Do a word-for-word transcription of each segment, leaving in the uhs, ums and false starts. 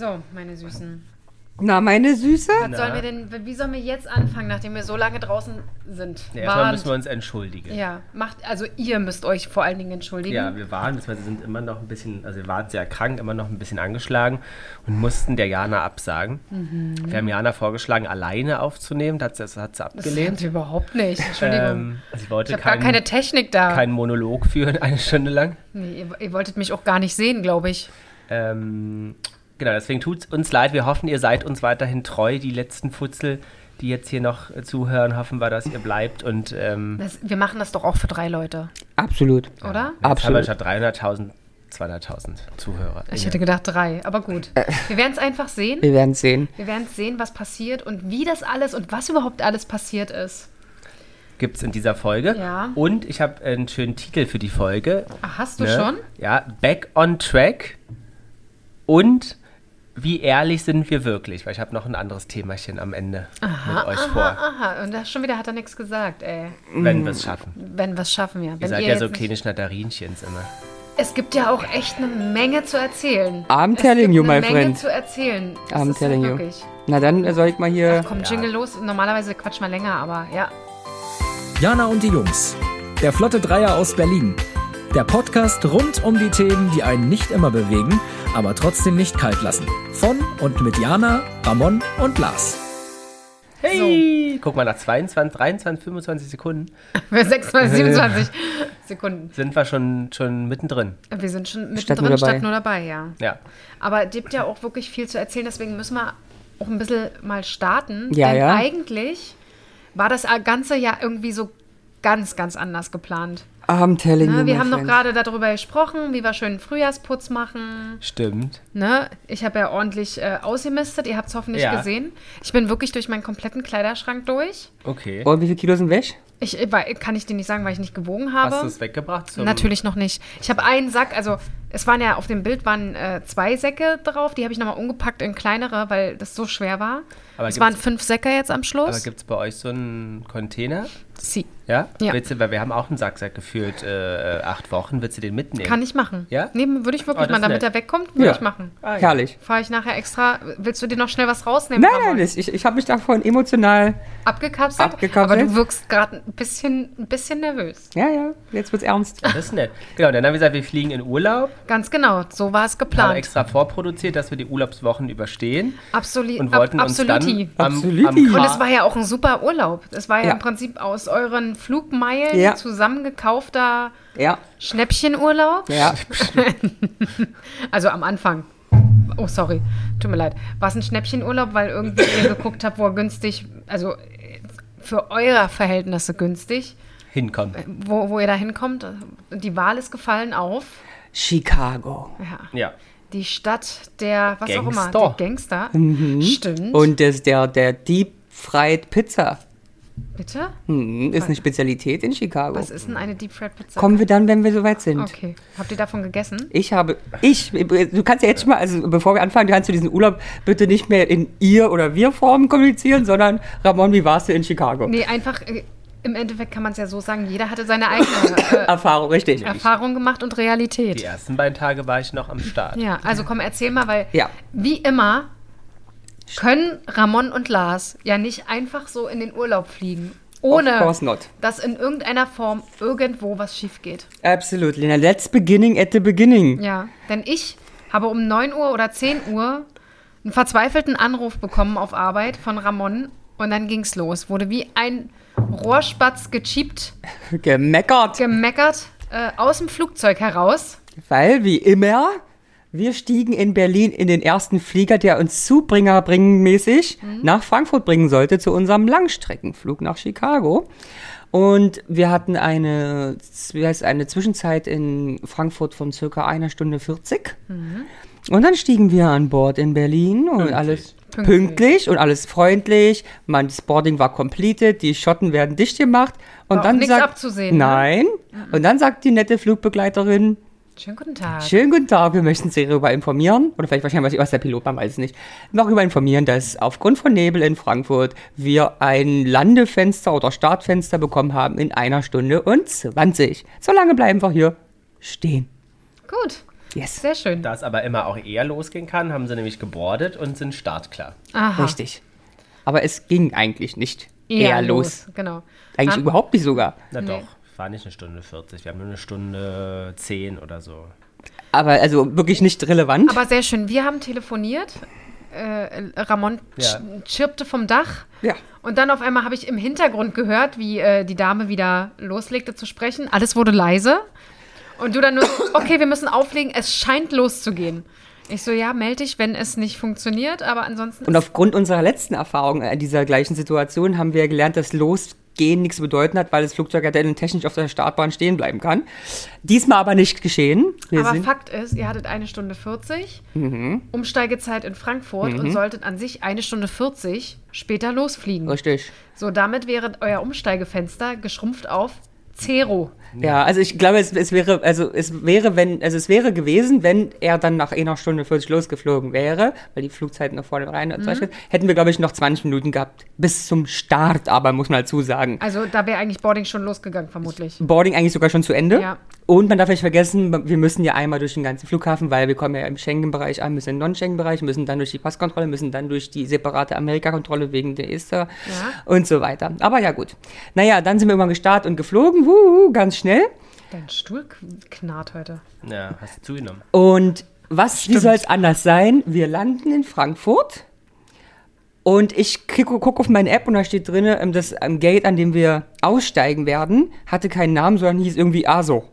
So, meine Süßen. Na, meine Süße? Was sollen wir denn, wie sollen wir jetzt anfangen, nachdem wir so lange draußen sind? Ja, erstmal müssen wir uns entschuldigen. Ja, macht, also ihr müsst euch vor allen Dingen entschuldigen. Ja, wir waren, beziehungsweise sind immer noch ein bisschen, also wir waren sehr krank, immer noch ein bisschen angeschlagen und mussten der Jana absagen. Mhm. Wir haben Jana vorgeschlagen, alleine aufzunehmen, das, das hat sie abgelehnt. Das hat überhaupt nicht, Entschuldigung. Ähm, also ich wollte ich habe kein, gar keine Technik da. Keinen Monolog führen, eine Stunde lang. Nee, ihr, ihr wolltet mich auch gar nicht sehen, glaube ich. Ähm... Genau, deswegen tut es uns leid. Wir hoffen, ihr seid uns weiterhin treu. Die letzten Futzel, die jetzt hier noch äh, zuhören, hoffen wir, dass ihr bleibt. Und, ähm, das, wir machen das doch auch für drei Leute. Absolut. Oder? Ja, jetzt Absolut. haben wir statt dreihunderttausend, zweihunderttausend Zuhörer. Ich hätte gedacht drei, aber gut. Wir werden es einfach sehen. Wir werden es sehen. Wir werden sehen, was passiert und wie das alles und was überhaupt alles passiert ist. Gibt es in dieser Folge. Ja. Und ich habe einen schönen Titel für die Folge. Ach, hast du ne? schon? Ja, Back on Track. Und wie ehrlich sind wir wirklich? Weil ich habe noch ein anderes Themachen am Ende aha, mit euch aha, vor. Aha, und da schon wieder hat er nichts gesagt, ey. Wenn wir es schaffen. Wenn wir es schaffen, ja. Ihr Wenn seid ihr ja so jetzt kleine Schnatterinchens immer. Es gibt ja auch echt eine Menge zu erzählen. I'm es telling gibt you, eine my Menge friend. zu erzählen. Das I'm ist telling ja you. wirklich. Na dann soll ich mal hier... Ach komm, Jingle los. Normalerweise quatsch mal länger, aber ja. Jana und die Jungs. Der Flotte Dreier aus Berlin. Der Podcast rund um die Themen, die einen nicht immer bewegen, aber trotzdem nicht kalt lassen. Von und mit Jana, Ramon und Lars. Hey! So. Guck mal, nach zweiundzwanzig, dreiundzwanzig, fünfundzwanzig Sekunden. Für sechsundzwanzig, siebenundzwanzig Sekunden. Sind wir schon, schon mittendrin. Wir sind schon Statt mittendrin, nur dabei. statt nur dabei, ja. Ja. Aber es gibt ja auch wirklich viel zu erzählen, deswegen müssen wir auch ein bisschen mal starten. Ja, denn ja. eigentlich war das ganze ja irgendwie so ganz, ganz anders geplant. I'm telling you, Ne, wir my haben noch friend. gerade darüber gesprochen, wie wir schön Frühjahrsputz machen. Stimmt. Ne? Ich habe ja ordentlich äh, ausgemistet, ihr habt es hoffentlich Ja. gesehen. Ich bin wirklich durch meinen kompletten Kleiderschrank durch. Okay. Und wie viele Kilo sind weg? Ich, äh, weil- kann ich dir nicht sagen, weil ich nicht gewogen habe. Hast du es weggebracht? Zum Natürlich noch nicht. Ich habe einen Sack, also es waren ja auf dem Bild waren äh, zwei Säcke drauf, die habe ich nochmal umgepackt in kleinere, weil das so schwer war. Aber es gibt's- waren fünf Säcke jetzt am Aber Schluss. gibt es bei euch so einen Container? Sie. Ja? Ja. Willst du, weil wir haben auch einen Sacksack gefühlt, äh, acht Wochen. Willst du den mitnehmen? Kann ich machen. Ja? Nee, würde ich wirklich Oh, das mal, ist damit nett. er wegkommt, würde Ja. ich machen. Ah, ja. Herrlich. Fahre ich nachher extra. Willst du dir noch schnell was rausnehmen? Nein, Ramon? nein, das- ich, ich habe mich davon emotional... Abgekapselt? Abgekapselt. Aber du wirkst gerade ein bisschen, ein bisschen nervös. Ja, ja, jetzt wird's ernst. Das ist nett. Genau, dann haben wir gesagt, wir fliegen in Urlaub. Ganz genau, so war es Haben geplant. extra vorproduziert, dass wir die Urlaubswochen überstehen. Absolut. Und wollten ab, uns absoluti. dann am, Absoluti. am Und Kar- es war ja auch ein super Urlaub. Es war ja, Ja. im Prinzip aus euren Flugmeilen Ja. zusammengekaufter Ja, Schnäppchenurlaub. ja. Also am Anfang. Oh, sorry. Tut mir leid. War es ein Schnäppchenurlaub, weil irgendwie ihr geguckt habt, wo er günstig, also für eure Verhältnisse günstig, hinkommen. wo, wo ihr da hinkommt. Die Wahl ist gefallen auf Chicago. ja, Ja. die Stadt der, was auch immer, Gangster. der Gangster. Stimmt. Und das, der, der Deep Fried Pizza Bitte? hm, ist eine Spezialität in Chicago. Was ist denn eine Deep Fried Pizza? Kommen wir dann, wenn wir soweit sind. Okay. Habt ihr davon gegessen? Ich habe, ich, du kannst ja jetzt schon mal, also bevor wir anfangen, kannst du diesen Urlaub bitte nicht mehr in ihr oder wir Formen kommunizieren, sondern Ramon, wie warst du in Chicago? Nee, einfach, äh, im Endeffekt kann man es ja so sagen, jeder hatte seine eigene äh, Erfahrung, richtig. Erfahrung gemacht und Die Realität. ersten beiden Tage war ich noch am Start. Ja, also komm, erzähl mal, weil Ja. wie immer können Ramon und Lars ja nicht einfach so in den Urlaub fliegen, Of ohne course not. dass in irgendeiner Form irgendwo was schief geht. Absolutely. Now let's beginning at the beginning. Ja, denn ich habe um neun Uhr oder zehn Uhr einen verzweifelten Anruf bekommen auf Arbeit von Ramon und dann ging's los. Wurde wie ein Rohrspatz gechiept, Gemeckert. gemeckert äh, aus dem Flugzeug heraus. Weil, wie immer, wir stiegen in Berlin in den ersten Flieger, der uns Zubringer bringen mäßig nach Frankfurt bringen sollte, zu unserem Langstreckenflug nach Chicago. Und wir hatten eine, wie heißt, eine Zwischenzeit in Frankfurt von circa einer Stunde vierzig. Und dann stiegen wir an Bord in Berlin und Pünktlich. alles Pünktlich. pünktlich und alles freundlich. Mein Boarding war completed, die Schotten werden dicht gemacht. Und War auch dann nichts sagt, abzusehen, ne? Nein. Und dann sagt die nette Flugbegleiterin, Schönen guten Tag. schönen guten Tag, wir möchten Sie darüber informieren, oder vielleicht wahrscheinlich was der Pilot war, weiß es nicht, darüber informieren, dass aufgrund von Nebel in Frankfurt wir ein Landefenster oder Startfenster bekommen haben in einer Stunde und zwanzig. So lange bleiben wir hier stehen. Gut. Yes. Sehr schön. Da es aber immer auch eher losgehen kann, haben sie nämlich gebordet und sind startklar. Aha. Richtig. Aber es ging eigentlich nicht Eher eher los. Genau. Eigentlich Haben- überhaupt nicht sogar. Na Nee. doch, war nicht eine Stunde vierzig, wir haben nur eine Stunde zehn oder so. Aber also wirklich nicht relevant. Aber sehr schön. Wir haben telefoniert. Äh, Ramon Ja. sch- chirpte vom Dach. Ja. Und dann auf einmal habe ich im Hintergrund gehört, wie äh, die Dame wieder loslegte zu sprechen. Alles wurde leise. Und du dann nur, okay, wir müssen auflegen, es scheint loszugehen. Ich so, ja, melde dich, wenn es nicht funktioniert, aber ansonsten. Und aufgrund unserer letzten Erfahrung in dieser gleichen Situation haben wir gelernt, dass Losgehen nichts zu bedeuten hat, weil das Flugzeug ja dann technisch auf der Startbahn stehen bleiben kann. Diesmal aber nicht geschehen. Wir aber sind, Fakt ist, ihr hattet eine Stunde vierzig, Mhm. Umsteigezeit in Frankfurt und solltet an sich eine Stunde vierzig später losfliegen. richtig. So, damit wäre euer Umsteigefenster geschrumpft auf Zero. Ja, also ich glaube, es, es wäre, also es wäre, wenn, also es wäre gewesen, wenn er dann nach einer Stunde vierzig losgeflogen wäre, weil die Flugzeiten noch vorne rein, Mhm. zum Beispiel, hätten wir, glaube ich, noch zwanzig Minuten gehabt. Bis zum Start, aber muss man dazu sagen. Also da wäre eigentlich Boarding schon losgegangen, vermutlich. Boarding eigentlich sogar schon zu Ende. Ja. Und man darf nicht vergessen, wir müssen ja einmal durch den ganzen Flughafen, weil wir kommen ja im Schengen-Bereich an, müssen im Non-Schengen-Bereich, müssen dann durch die Passkontrolle, müssen dann durch die separate Amerika-Kontrolle wegen der Ester und so weiter. Aber ja, gut. Naja, dann sind wir irgendwann gestartet und geflogen, wuhu, ganz schnell. Dein Stuhl knarrt heute. Ja, hast du zugenommen. Und was, wie soll es anders sein? Wir landen in Frankfurt und ich gucke guck auf meine App und da steht drin, ähm, das ähm, Gate, an dem wir aussteigen werden, hatte keinen Namen, sondern hieß irgendwie ASO.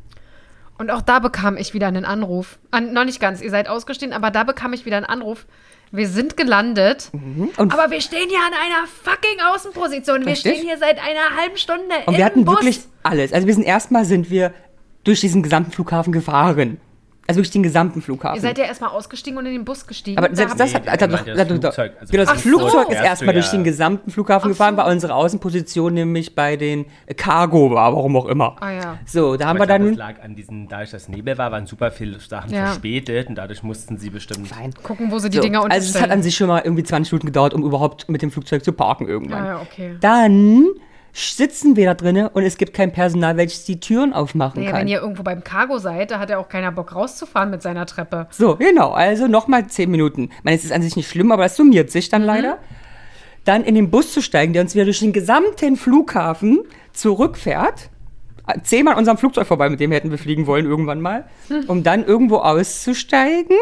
Und auch da bekam ich wieder einen Anruf. An, noch nicht ganz, ihr seid ausgestiegen, aber da bekam ich wieder einen Anruf. Wir sind gelandet, Und aber wir stehen hier an einer fucking Außenposition. Wir Richtig. stehen hier seit einer halben Stunde Und im wir hatten Bus. wirklich alles. Also wir sind erstmal sind wir durch diesen gesamten Flughafen gefahren. Also durch den gesamten Flughafen. Ihr seid ja erstmal ausgestiegen und in den Bus gestiegen. aber Da selbst hab das ich- hat, Nee, hat, der hat, meinte hat, das hat, Flugzeug, also genau, das Ach so. Flugzeug ist Fährst erstmal du durch ja- den gesamten Flughafen Ach gefahren, so. weil unsere Außenposition nämlich bei den Cargo war, warum auch immer. Ah ja. So, da haben Aber wir ich glaube, dann... es lag an diesen, dadurch, dass Nebel war, waren super viele Sachen Ja. verspätet und dadurch mussten sie bestimmt. Nein. Gucken, wo sie die So, Dinger also es unterstellen. hat an sich schon mal irgendwie zwanzig Minuten gedauert, um überhaupt mit dem Flugzeug zu parken irgendwann. Ah ja, okay. Dann sitzen wir da drinnen und es gibt kein Personal, welches die Türen aufmachen Naja, kann. wenn ihr irgendwo beim Cargo seid, da hat ja auch keiner Bock rauszufahren mit seiner Treppe. So, genau, also nochmal zehn Minuten. Ich meine, es ist an sich nicht schlimm, aber es summiert sich Mhm. dann leider. Dann in den Bus zu steigen, der uns wieder durch den gesamten Flughafen zurückfährt. Zehnmal an unserem Flugzeug vorbei, mit dem hätten wir fliegen wollen irgendwann mal. Hm. Um dann irgendwo auszusteigen.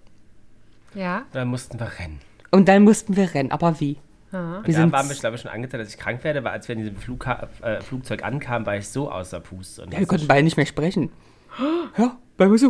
Ja. Da mussten wir rennen. Und dann mussten wir rennen. Aber wie? Aha. Wir da sind- waren wir, glaube ich, schon angezeigt, dass ich krank werde, weil als wir in diesem Flugha äh, Flugzeug ankamen, war ich so außer Puste. Und Ja, wir das konnten ist- beide nicht mehr sprechen. Ja, bei Besuch.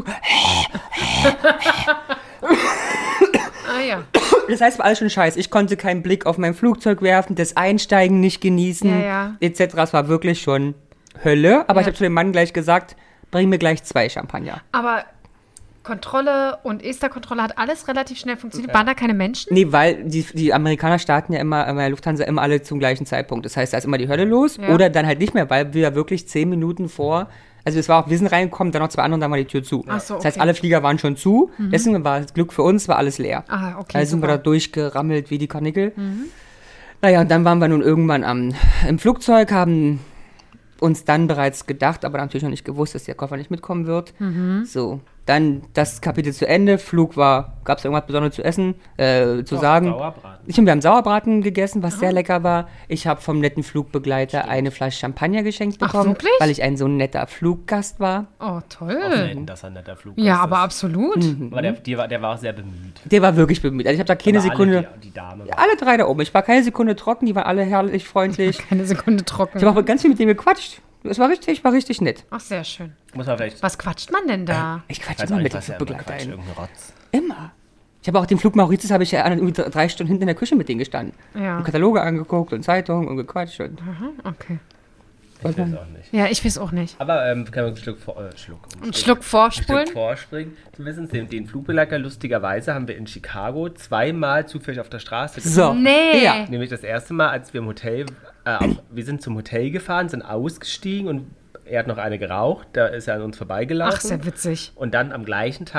Ah ja. Das heißt, war alles schon scheiße. Ich konnte keinen Blick auf mein Flugzeug werfen, das Einsteigen nicht genießen, Ja, ja. et cetera. Es war wirklich schon Hölle. Aber Ja. ich habe zu dem Mann gleich gesagt, bring mir gleich zwei Champagner. Aber Kontrolle und Ester-Kontrolle hat alles relativ schnell funktioniert. Waren da keine Menschen? Nee, weil die, die Amerikaner starten ja immer, bei der Lufthansa immer alle zum gleichen Zeitpunkt. Das heißt, da ist immer die Hölle los. Ja. Oder dann halt nicht mehr, weil wir ja wirklich zehn Minuten vor, also es war auch, wir sind reingekommen, dann noch zwei andere und dann war die Tür zu. Ach so, Das heißt, okay. alle Flieger waren schon zu. Deswegen war das Glück für uns, war alles leer. Ah, okay. Also sind wir da super. durchgerammelt wie die Karnickel. Naja, und dann waren wir nun irgendwann am, im Flugzeug, haben uns dann bereits gedacht, aber natürlich noch nicht gewusst, dass der Koffer nicht mitkommen wird. So, dann das Kapitel zu Ende. Flug war, gab es irgendwas Besonderes zu essen, äh, zu Doch, sagen. Sauerbraten. Ich und wir haben Sauerbraten gegessen, was sehr lecker war. Ich habe vom netten Flugbegleiter eine Flasche Champagner geschenkt Ach, bekommen, wirklich? weil ich ein so netter Fluggast war. Oh, Auch toll. selten, dass er ein netter Flug Ja, ist. aber Das- absolut. Aber der, die war, der war auch sehr bemüht. Der war wirklich bemüht. Also ich habe da keine Aber Sekunde... Alle, die, die Dame war. Alle drei da oben. Ich war keine Sekunde trocken, die waren alle herrlich, freundlich. Keine Sekunde trocken. Ich habe auch ganz viel mit denen gequatscht. Es war richtig, war richtig nett. Ach, sehr schön. Muss man vielleicht. Was quatscht man denn da? Ich Ich quatsche weiß immer auch mit nicht, den was er immer Flugbegleitern. quatscht, irgendein Rotz. Immer. Ich habe auch den Flug Mauritius, habe ich ja irgendwie drei Stunden hinten in der Küche mit denen gestanden. Ja. Und Kataloge angeguckt und Zeitungen und gequatscht. Und Okay. Ich weiß auch nicht. Ja, ich weiß auch nicht. Aber ähm, können wir einen Schluck, vor, äh, Schluck, Einen Schluck vorspulen? Stück vorspringen. Sie wissen, den, den Flugbegleiter lustigerweise haben wir in Chicago zweimal zufällig auf der Straße gesehen. so. Nee. Ja. Nämlich das erste Mal, als wir im Hotel, äh, auf, wir sind zum Hotel gefahren, sind ausgestiegen und er hat noch eine geraucht, da ist er an uns vorbeigelaufen. Ach, sehr witzig. Und dann am gleichen Tag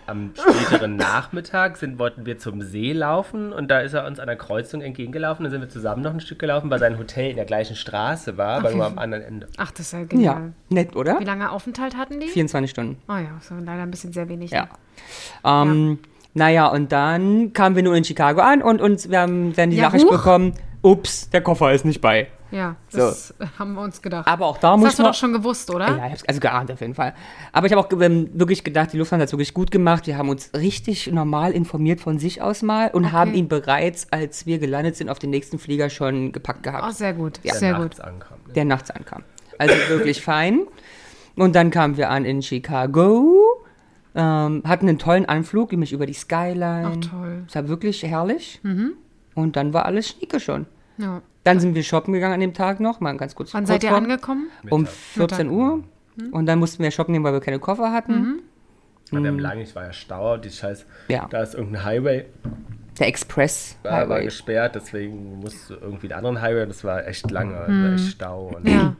am späteren Nachmittag sind, wollten wir zum See laufen und da ist er uns an der Kreuzung entgegengelaufen. Dann sind wir zusammen noch ein Stück gelaufen, weil sein Hotel in der gleichen Straße war, aber Okay. nur am anderen Ende. Ach, das ist ja Ja, genial. nett, oder? Wie lange Aufenthalt hatten die? vierundzwanzig Stunden. Oh ja, so leider ein bisschen sehr wenig. Ja. ne? Ähm, naja, und dann kamen wir nur in Chicago an und uns, wir haben dann die Ja, Nachricht huch. bekommen, ups, der Koffer ist nicht bei. Ja, das haben wir uns gedacht. Aber auch da das muss hast du man... doch schon gewusst, oder? Ja, ich hab's also geahnt auf jeden Fall. Aber ich habe auch ähm, wirklich gedacht, die Lufthansa hat es wirklich gut gemacht. Die haben uns richtig normal informiert von sich aus mal und Okay. haben ihn bereits, als wir gelandet sind, auf den nächsten Flieger schon gepackt gehabt, Oh, sehr gut, Der sehr gut. nachts ankam. Ne? der nachts ankam. Also wirklich fein. Und dann kamen wir an in Chicago, ähm, hatten einen tollen Anflug, nämlich über die Skyline. Ach, toll. Es war wirklich herrlich. Und dann war alles schnieke schon. Ja. Dann sind wir shoppen gegangen an dem Tag noch, mal ganz kurz. Wann kurz seid ihr vor- angekommen? Um Mittag. vierzehn Uhr. Und dann mussten wir shoppen gehen, weil wir keine Koffer hatten. Aber wir haben lange, es war ja Stau, die Scheiß, Ja. da ist irgendein Highway, Der Express war, war Highway. gesperrt, deswegen musste irgendwie einen anderen Highway, das war echt lange, also echt Stau und Ja.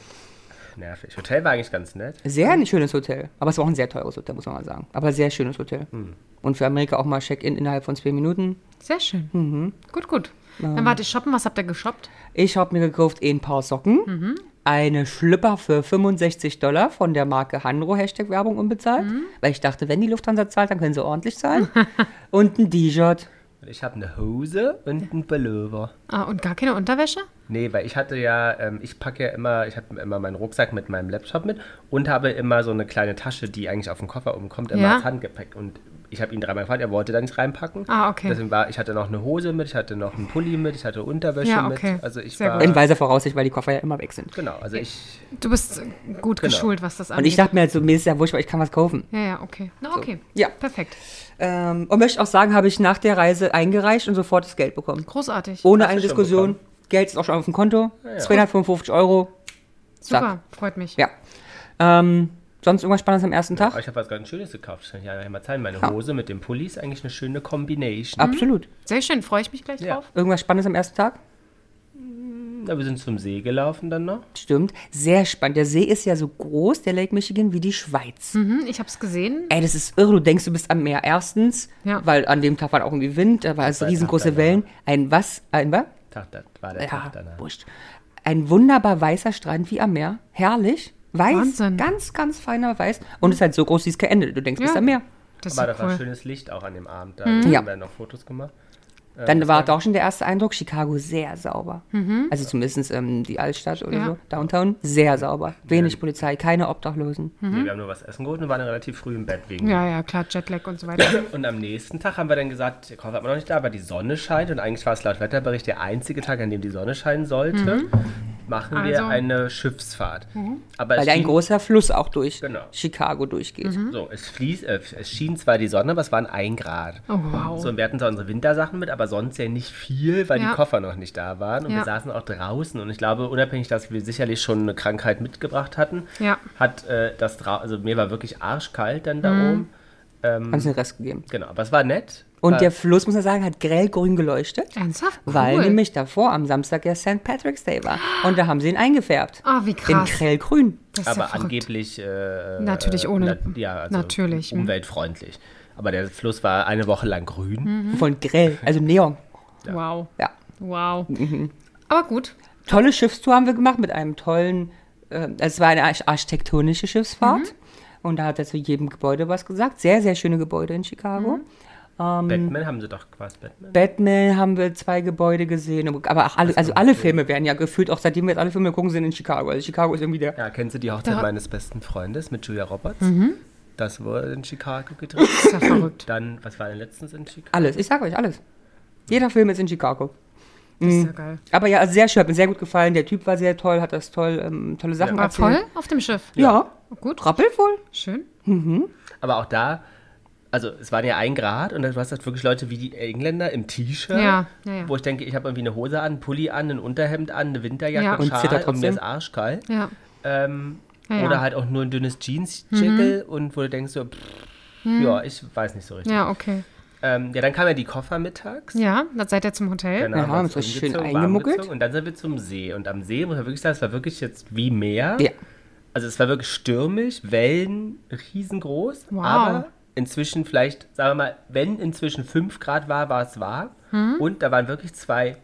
nervig. Hotel war eigentlich ganz nett. Sehr ein schönes Hotel. Aber es war auch ein sehr teures Hotel, muss man mal sagen. Aber sehr schönes Hotel. Und für Amerika auch mal Check-in innerhalb von zwei Minuten. Sehr schön. Gut, gut. Dann wart ihr shoppen. Was habt ihr geshoppt? Ich habe mir gekauft ein paar Socken, eine Schlüpper für fünfundsechzig Dollar von der Marke Hanro, Hashtag Werbung unbezahlt. Weil ich dachte, wenn die Lufthansa zahlt, dann können sie ordentlich zahlen. Und ein T-Shirt. Ich habe eine Hose und einen Pullover. Ah, und gar keine Unterwäsche? Nee, weil ich hatte ja, ähm, ich packe ja immer, ich habe immer meinen Rucksack mit meinem Laptop mit und habe immer so eine kleine Tasche, die eigentlich auf den Koffer oben kommt, immer Ja. als Handgepäck. Und ich habe ihn dreimal gefragt, er wollte da nicht reinpacken. Ah, okay. Deswegen war, ich hatte noch eine Hose mit, ich hatte noch einen Pulli mit, ich hatte Unterwäsche Ja, okay. mit. Also ich Sehr war, gut. In weiser Voraussicht, weil die Koffer ja immer weg sind. genau, also ich, Du bist äh, gut Genau. geschult, was das angeht. Und ich dachte mir halt so, mir ist ja wurscht, weil ich kann was kaufen. Ja, ja, okay. Na, okay. Ja. Perfekt. Ähm, und möchte auch sagen, habe ich nach der Reise eingereicht und sofort das Geld bekommen. Großartig. Ohne Hast eine du schon Diskussion. bekommen? Geld ist auch schon auf dem Konto. ja. zweihundertfünfundfünfzig Euro. Super, freut mich. Ja. Ähm, sonst irgendwas Spannendes am ersten Tag? aber ich habe was ganz Schönes gekauft, das kann ich ja mal zeigen. Meine Ja. Hose mit dem Pulli ist eigentlich eine schöne Combination. Absolut. Sehr schön, freue ich mich gleich Ja. drauf. Irgendwas Spannendes am ersten Tag? Ja, wir sind zum See gelaufen dann noch. Stimmt. Sehr spannend. Der See ist ja so groß, der Lake Michigan, wie die Schweiz. Mhm, ich habe es gesehen. Ey, das ist irre. Du denkst, du bist am Meer erstens, Ja. weil an dem Tag war auch irgendwie Wind, da war es war riesengroße Tag Wellen. Ein was? Ein was? Tag, das war der Ja, Tag danach. wurscht. Ein wunderbar weißer Strand wie am Meer. Herrlich. Weiß. Wahnsinn. Ganz, ganz feiner Weiß. Und es ist halt so groß, siehst kein Ende. Du denkst, du bist Ja. am Meer. Das ist Aber ja da war cool. schönes Licht auch an dem Abend. Da Ja. haben wir noch Fotos gemacht. Äh, Dann das war da auch schon der erste Eindruck, Chicago sehr sauber. Mhm. Also zumindest ähm, die Altstadt oder Ja. so, Downtown, sehr sauber. Wenig Polizei, keine Obdachlosen. Nee, wir haben nur was essen geholt und waren dann relativ früh im Bett wegen. Ja, ja, klar, Jetlag und so weiter. Und am nächsten Tag haben wir dann gesagt, der Koffer war noch nicht da, aber die Sonne scheint und eigentlich war es laut Wetterbericht der einzige Tag, an dem die Sonne scheinen sollte. Machen wir Also- eine Schiffsfahrt. Aber Weil es da ein schien, großer Fluss auch durch Genau. Chicago durchgeht. so, es, fließ, äh, es schien zwar die Sonne, aber es waren ein Grad. Oh, wow. So, und wir hatten zwar unsere Wintersachen mit, aber sonst ja nicht viel, weil Ja. die Koffer noch nicht da waren. Und Ja. wir saßen auch draußen. Und ich glaube, unabhängig, dass wir sicherlich schon eine Krankheit mitgebracht hatten, Ja. hat äh, das draußen, also mir war wirklich arschkalt dann da Mhm. oben. Ähm, Haben sie den Rest gegeben. genau, aber es war nett. Und war, der Fluss, muss man sagen, hat grellgrün geleuchtet, Ernsthaft? Cool. weil nämlich davor am Samstag ja Sankt Patrick's Day war. Und da haben sie ihn eingefärbt. Ah, wie In krass. grellgrün. Das ist aber ja verrückt. angeblich äh, Natürlich ohne- na, ja, also natürlich, hm. umweltfreundlich. Aber der Fluss war eine Woche lang grün. Mhm. Von grell, also Neon. Wow. Ja. Wow. Mhm. Aber gut. Tolle Schiffstour haben wir gemacht mit einem tollen, äh, es war eine arch- architektonische Schiffsfahrt. Mhm. Und da hat er zu jedem Gebäude was gesagt. Sehr, sehr schöne Gebäude in Chicago. Mhm. Batman haben sie doch quasi Batman. Batman haben wir zwei Gebäude gesehen. Aber auch alle, also alle Filme werden ja gefühlt, auch seitdem wir jetzt alle Filme gucken, sind in Chicago. Also Chicago ist irgendwie der... Ja, kennst du die Hochzeit Da- meines besten Freundes mit Julia Roberts? Mhm. Das wurde in Chicago gedreht. Das ist ja verrückt. Dann, was war denn letztens in Chicago? Alles, ich sag euch, alles. Jeder Film ist in Chicago. Das ist ja geil. Aber ja, also sehr schön, hat mir sehr gut gefallen. Der Typ war sehr toll, hat das toll, ähm, tolle Sachen War erzählt. voll auf dem Schiff? Ja, Gut. rappelvoll. Schön. Aber auch da, also es waren ja ein Grad und du hast halt wirklich Leute wie die Engländer im T-Shirt, Ja, ja, ja. wo ich denke, ich habe irgendwie eine Hose an, einen Pulli an, ein Unterhemd an, eine Winterjacke, Ja. einen Und Schal zittert und mir trotzdem. ist arschkalt. Ja. Ähm, Ja, ja. Oder halt auch nur ein dünnes Jeans-Jackel und wo du denkst so, pff, ja, ich weiß nicht so richtig. Ja, okay. Ähm, ja, dann kamen ja die Koffer mittags. Ja, dann seid ihr zum Hotel. Genau, Ja, haben wir haben uns uns richtig schön umgezogen, warm eingemuckelt. gezogen Und dann sind wir zum See. Und am See, muss man wirklich sagen, es war wirklich jetzt wie Meer. Ja. Also es war wirklich stürmisch, Wellen riesengroß, Wow. aber inzwischen vielleicht, sagen wir mal, wenn inzwischen fünf Grad war, war es warm. Und da waren wirklich zwei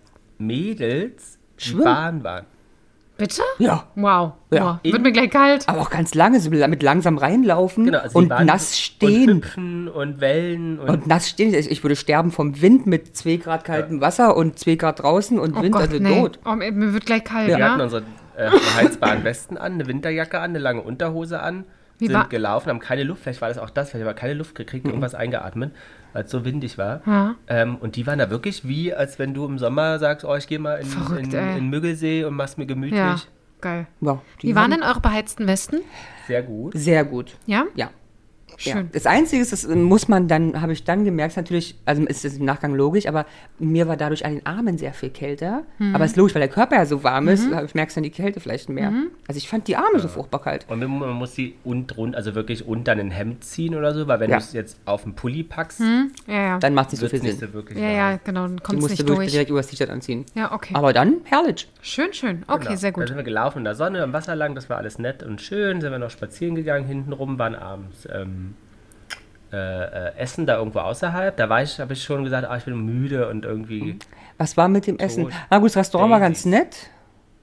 Mädels, die Schwimmen? Bahn waren. Bitte? Ja. Wow. Ja. Wow. Wird mir gleich kalt. Aber auch ganz lange, so mit langsam reinlaufen Genau, also die und waren- nass stehen. Und hüpfen und Wellen. Und, Und nass stehen. Ich ich würde sterben vom Wind mit zwei Grad kaltem Wasser und zwei Grad draußen und Oh Wind, Gott, also nee. tot. Oh, mir mir wird gleich kalt, wir ja? hatten unsere äh, heizbaren Westen an, eine Winterjacke an, eine lange Unterhose an, Wie sind war- gelaufen, haben keine Luft, vielleicht war das auch das, vielleicht haben wir keine Luft gekriegt, irgendwas eingeatmet, weil es so windig war. Ja. Ähm, und die waren da wirklich wie, als wenn du im Sommer sagst, oh, ich gehe mal in, Verrückt, in, ey. in Müggelsee und mach's mir gemütlich. Ja, geil. Ja, die Wie waren denn eure beheizten Westen? Sehr gut. Sehr gut. Ja? Ja. Ja. Schön. Das Einzige ist, das muss man dann, habe ich dann gemerkt, natürlich, also ist das im Nachgang logisch, aber mir war dadurch an den Armen sehr viel kälter. Mhm. Aber es ist logisch, weil der Körper ja so warm ist, ich merke dann die Kälte vielleicht mehr. Mhm. Also ich fand die Arme so furchtbar kalt. Und man man muss sie und rund, also wirklich unter ein Hemd ziehen oder so, weil wenn Ja. du es jetzt auf den Pulli packst, Ja, ja. Dann macht es nicht so wird es viel nicht Sinn. so wirklich Ja, warm. ja, genau, dann Die kommt es musste nicht wirklich durch. direkt über das T-Shirt anziehen. Ja, okay. Aber dann herrlich. Schön, schön. Okay, Genau. sehr Da gut. sind wir gelaufen in der Sonne, am Wasser lang, das war alles nett und schön. Sind wir noch spazieren gegangen, hinten rum waren abends ähm, äh, äh, Essen da irgendwo außerhalb. Da war ich, habe ich schon gesagt, ah, ich bin müde und irgendwie. Was war mit dem Essen? Tot. Na gut, das Restaurant war ganz Daisies. nett.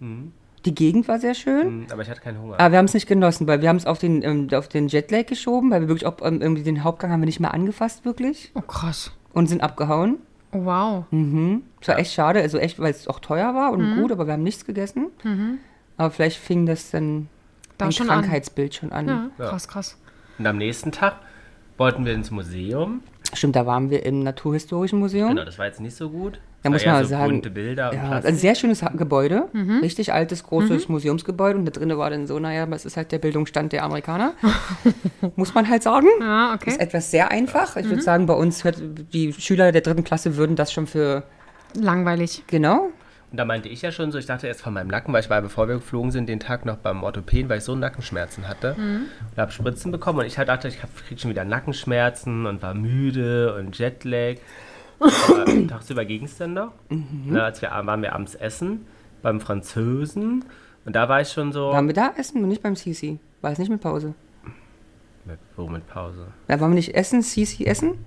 Die Gegend war sehr schön. mh, Aber ich hatte keinen Hunger. Aber wir haben es nicht genossen, weil wir haben es auf den, ähm, auf den Jetlag geschoben, weil wir wirklich auch ähm, irgendwie den Hauptgang haben wir nicht mehr angefasst, wirklich. Oh, krass. Und sind abgehauen. Oh, wow. Das war echt schade, also echt, weil es auch teuer war und Mhm. gut, aber wir haben nichts gegessen. Aber vielleicht fing das dann Da ein schon an. Krankheitsbild schon an. Ja, Ja. krass, krass. Und am nächsten Tag wollten wir ins Museum. Stimmt, da waren wir im Naturhistorischen Museum. Genau, das war jetzt nicht so gut. Da War muss eher man so sagen, bunte Bilder und Ja, Plastik. ein sehr schönes Ha- Gebäude, Mhm. richtig altes, großes Museumsgebäude und da drinnen war dann so, naja, aber es ist halt der Bildungsstand der Amerikaner, muss man halt sagen. Ja, Ist okay. Mhm. etwas sehr einfach. Ich würde sagen, bei uns hört die Schüler der dritten Klasse würden das schon für, Langweilig. genau, Und da meinte ich ja schon so, ich dachte erst von meinem Nacken, weil ich war, bevor wir geflogen sind, den Tag noch beim Orthopäden, weil ich so Nackenschmerzen hatte. Mhm. Und habe Spritzen bekommen und ich halt dachte, ich kriege schon wieder Nackenschmerzen und war müde und Jetlag. Aber tagsüber ging es dann noch. Mhm. Na, als wir, waren wir abends essen beim Französen und da war ich schon so... waren wir da essen und nicht beim C C. War es nicht mit Pause? Mit, wo mit Pause? Da waren wir nicht essen, C C essen?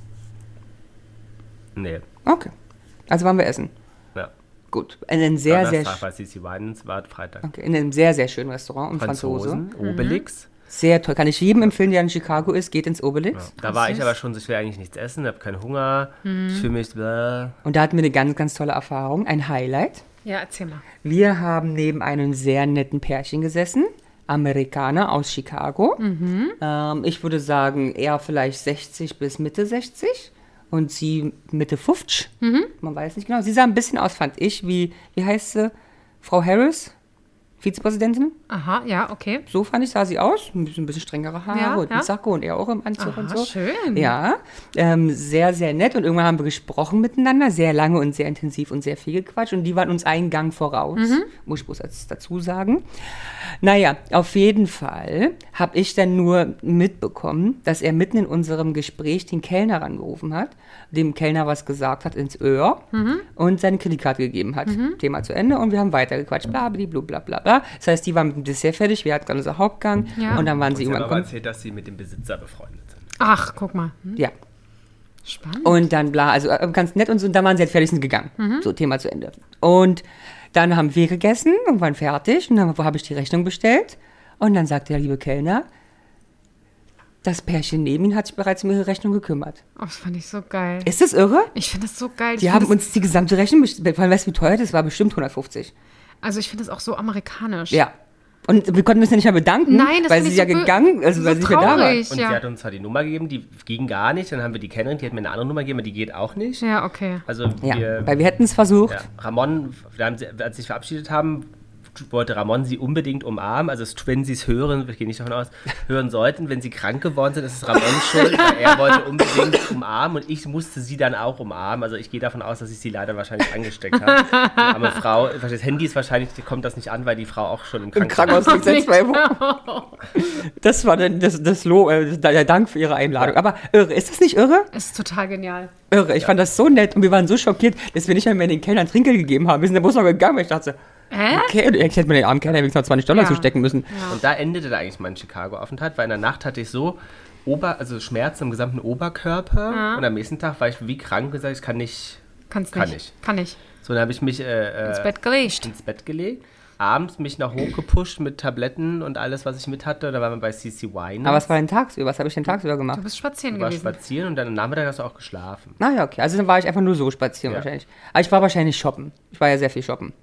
Nee, Okay. Also waren wir essen. ja. Gut. In einem sehr, sehr, Donnerstag war C C Wines, war Freitag. okay, in einem sehr, sehr schönen Restaurant im Franzose. Franzosen, Obelix. Sehr toll. Kann ich jedem empfehlen, der in Chicago ist, geht ins Obelix. Da war ich aber schon so, ich will eigentlich nichts essen, habe keinen Hunger, Mhm. ich fühle mich... Bläh. Und da hatten wir eine ganz, ganz tolle Erfahrung. Ein Highlight. Ja, erzähl mal. Wir haben neben einem sehr netten Pärchen gesessen. Amerikaner aus Chicago. Ähm, ich würde sagen, eher vielleicht sechzig bis Mitte sechzig. Und sie Mitte fünfzig. Man weiß nicht genau. Sie sah ein bisschen aus, fand ich, wie, wie heißt sie? Frau Harris? Vizepräsidentin? Aha, ja, okay. So fand ich, sah sie aus. Ein bisschen, ein bisschen strengere Haare Ja, und ja. ein Sakko und er auch im Anzug Aha, und so. schön. Ja, ähm, sehr, sehr nett. Und irgendwann haben wir gesprochen miteinander, sehr lange und sehr intensiv und sehr viel gequatscht. Und die waren uns einen Gang voraus, Mhm. muss ich bloß als dazu sagen. Naja, auf jeden Fall habe ich dann nur mitbekommen, dass er mitten in unserem Gespräch den Kellner angerufen hat, dem Kellner was gesagt hat ins Ohr Mhm. und seine Kreditkarte gegeben hat. Thema zu Ende und wir haben weitergequatscht, bla, bla, bla, bla, bla, bla. Das heißt, die waren mit dem Dessert fertig, wir hatten gerade unser Hauptgang Ja. und dann waren Und sie sie haben irgendwann aber kommen. erzählt, dass sie mit dem Besitzer befreundet sind. Ach, guck mal. Hm, Ja. spannend. Und dann bla, also äh, ganz nett und so, und dann waren sie halt fertig und sind gegangen. So, Thema zu Ende. Und dann haben wir gegessen und waren fertig und dann habe ich die Rechnung bestellt und dann sagte der liebe Kellner, das Pärchen neben ihm hat sich bereits um ihre Rechnung gekümmert. Oh, das fand ich so geil. Ist das irre? Ich finde das so geil. Ich Die find haben das, uns die gesamte Rechnung bestellt, weißt du, wie teuer das war? Bestimmt hundertfünfzig. Also ich finde das auch so amerikanisch. Ja. Und wir konnten uns ja nicht mehr bedanken, Nein, das weil find sie ich ja so bö- gegangen, also so weil sie nicht mehr da war. traurig. Und Ja. sie hat uns zwar die Nummer gegeben, die ging gar nicht. Dann haben wir die Kennerin, die hat mir eine andere Nummer gegeben, aber die geht auch nicht. Ja, okay. Also Ja, wir, weil wir hätten es versucht. ja, Ramon, wir haben sie, als sie sich verabschiedet haben, wollte Ramon sie unbedingt umarmen. Also es- wenn sie es hören, ich gehe nicht davon aus, hören sollten, wenn sie krank geworden sind, ist es Ramons Schuld, weil er wollte unbedingt umarmen und ich musste sie dann auch umarmen. Also ich gehe davon aus, dass ich sie leider wahrscheinlich angesteckt habe. Die arme Frau, das Handy ist wahrscheinlich, kommt das nicht an, weil die Frau auch schon im Im Krankenhaus Krankenhaus liegt seit zwei Wochen. Das war dann das, das Lob, äh, der Dank für ihre Einladung. Aber irre, ist das nicht irre? Es ist total genial. Irre, ich fand das so nett und wir waren so schockiert, dass wir nicht einmal den Kellnern Trinkgeld gegeben haben. Wir sind der Bus noch gegangen, weil ich dachte, Hä? okay, ich hätte mir den armen Kellner wenigstens noch zwanzig Dollar Ja. zustecken müssen. Und da endete da eigentlich mein Chicago-Aufenthalt, weil in der Nacht hatte ich so Ober, also Schmerzen im gesamten Oberkörper. Ja. Und am nächsten Tag war ich wie krank und gesagt, ich kann nicht. Kannst kann nicht. nicht. Kann ich. So, dann habe ich mich äh, Ins Bett gelegt. ins Bett gelegt. Abends mich noch hochgepusht mit Tabletten und alles, was ich mit hatte. Da waren wir bei C C Wine. Aber was war denn tagsüber? Was habe ich denn tagsüber gemacht? Du bist spazieren Du warst gewesen. spazieren und dann am Nachmittag hast du auch geschlafen. Na ja, okay. Also dann war ich einfach nur so spazieren Ja. wahrscheinlich. Aber ich war wahrscheinlich shoppen. Ich war ja sehr viel shoppen.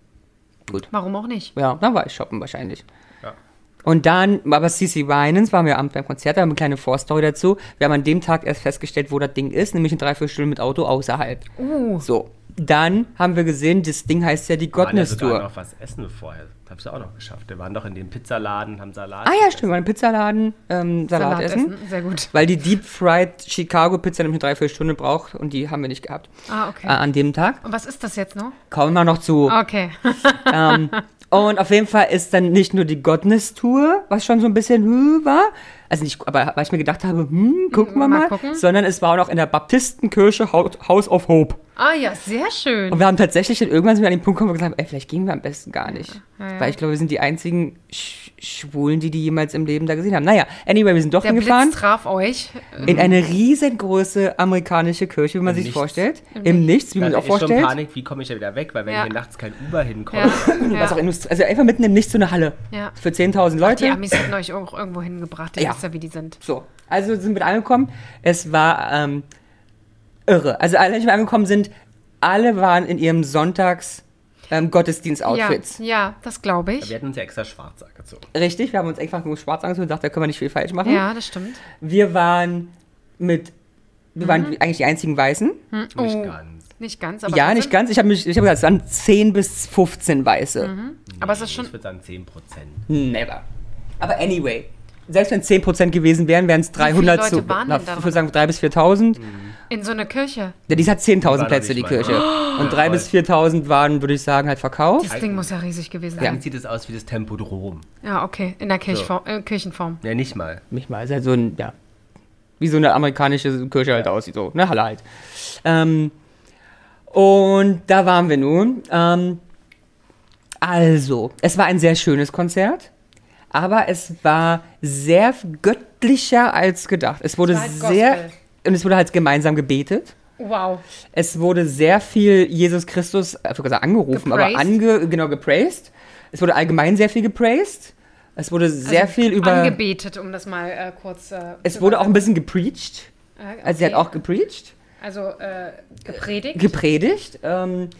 Warum auch nicht? Ja, dann war ich shoppen wahrscheinlich. Ja. Und dann, aber C C Winans waren wir abends beim Konzert, da haben wir eine kleine Vorstory dazu. Wir haben an dem Tag erst festgestellt, wo das Ding ist, nämlich in drei, vier Stunden mit Auto außerhalb. Uh. So, dann haben wir gesehen, das Ding heißt ja die Wir waren ja Godness sogar Tour. noch was essen vorher. Das haben sie auch noch geschafft. Wir waren doch in dem Pizzaladen, haben Salat Ah ja, gegessen. stimmt, wir waren im Pizzaladen ähm, Salat, Salat essen. essen. Sehr gut. Weil die Deep Fried Chicago Pizza nämlich eine drei, vier Stunden braucht und die haben wir nicht gehabt. Ah, okay. Äh, an dem Tag. Und was ist das jetzt noch? Kommen wir noch zu. Okay. ähm, und auf jeden Fall ist dann nicht nur die Godness Tour, was schon so ein bisschen hm, war, also nicht, aber weil ich mir gedacht habe, hm, gucken wir Mal mal, gucken. sondern es war auch noch in der Baptistenkirche House of Hope. Ah ja, sehr schön. Und wir haben tatsächlich dann irgendwann sind wir an den Punkt gekommen, wo wir gesagt haben, ey, vielleicht gehen wir am besten gar nicht. Ja, ja. Weil ich glaube, wir sind die einzigen Sch Schwulen, die die jemals im Leben da gesehen haben. Naja, anyway, wir sind doch Der hingefahren. Blitz traf euch. In eine riesengroße amerikanische Kirche, wie man Im sich Nichts. vorstellt. Im Nichts, wie man Da sich hatte auch ich schon vorstellt. Panik, wie komme ich da wieder weg? Weil wenn Ja. hier nachts kein Uber hinkommt. Ja. Was auch ja. Industrie- also einfach mitten im Nichts so eine Halle. Ja. Für zehntausend Leute. Die Amis hätten euch auch irgendwo hingebracht. Ihr Ja. wisst ja, wie die sind. So, also sind wir da angekommen. Es war ähm, irre. Also alle, die wir angekommen sind, alle waren in ihrem Sonntags ähm, Gottesdienst-Outfits. Ja, ja, das glaube ich. Wir hatten uns ja extra schwarz angezogen. Richtig, wir haben uns einfach nur schwarz angezogen und gedacht, da können wir nicht viel falsch machen. Ja, das stimmt. Wir waren mit, wir waren eigentlich die einzigen Weißen. Nicht Oh. ganz. Nicht ganz, aber Ja, trotzdem. nicht ganz. Ich habe mich, ich habe gesagt, es waren zehn bis fünfzehn Weiße. Aber es ist schon. Ich würde sagen zehn Prozent. Never. Aber anyway, selbst wenn es zehn Prozent gewesen wären, wären es dreihundert Leute zu, waren na, denn da ich drin? würde sagen drei bis viertausend. In so einer Kirche. Ja, die hat zehntausend Die war noch Plätze, die nicht mal. Kirche. Und drei voll. bis viertausend waren, würde ich sagen, halt verkauft. Das Ding muss ja riesig gewesen Dann sein. sieht es aus wie das Tempodrom. Ja, okay. In der Kirchform, äh, Kirchenform. Ja, nicht mal. Nicht mal, ist halt so ein, ja, wie so eine amerikanische Kirche halt aussieht, so, eine Halle halt. Ähm, und da waren wir nun. Ähm, also, es war ein sehr schönes Konzert, aber es war sehr göttlicher als gedacht. Es wurde Es war halt sehr, Gospel. und es wurde halt gemeinsam gebetet. Wow. Es wurde sehr viel Jesus Christus, ich würde sagen angerufen, aber Gepraised? ange, genau gepraised. Es wurde allgemein sehr viel gepraised. Es wurde sehr Also viel über... Angebetet, um das mal äh, kurz. Äh, Es zu wurde auch ein übersetzen. bisschen gepreacht. Äh, Also sie hat okay. auch gepreacht, Also äh, gepredigt. gepredigt. Ähm,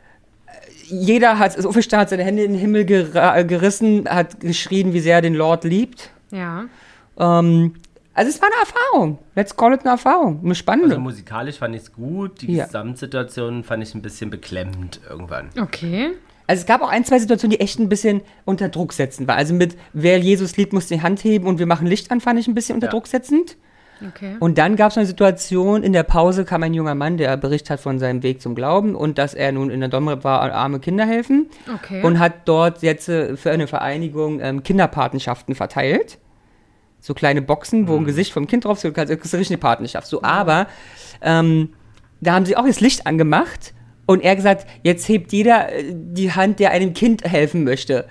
jeder hat, also Uwe Stahl hat seine Hände in den Himmel gera- gerissen, hat geschrien, wie sehr er den Lord liebt. ja. Ähm, also es war eine Erfahrung. Let's call it eine Erfahrung. Eine spannende. Also musikalisch fand ich es gut. Die Ja. Gesamtsituation fand ich ein bisschen beklemmend irgendwann. Okay. Also es gab auch ein, zwei Situationen, die echt ein bisschen unter Druck setzend waren. Also mit, wer Jesus liebt, muss die Hand heben und wir machen Licht an, fand ich ein bisschen unter Ja. Druck setzend. Okay. Und dann gab es eine Situation, in der Pause kam ein junger Mann, der berichtet hat von seinem Weg zum Glauben und dass er nun in der Domrep war, arme Kinder helfen. Okay. Und hat dort jetzt äh, für eine Vereinigung ähm, Kinderpatenschaften verteilt. So kleine Boxen, wo ein Gesicht vom Kind drauf ist, also das ist eine richtige Patenschaft. So, aber ähm, da haben sie auch das Licht angemacht und er gesagt, jetzt hebt jeder äh, die Hand, der einem Kind helfen möchte.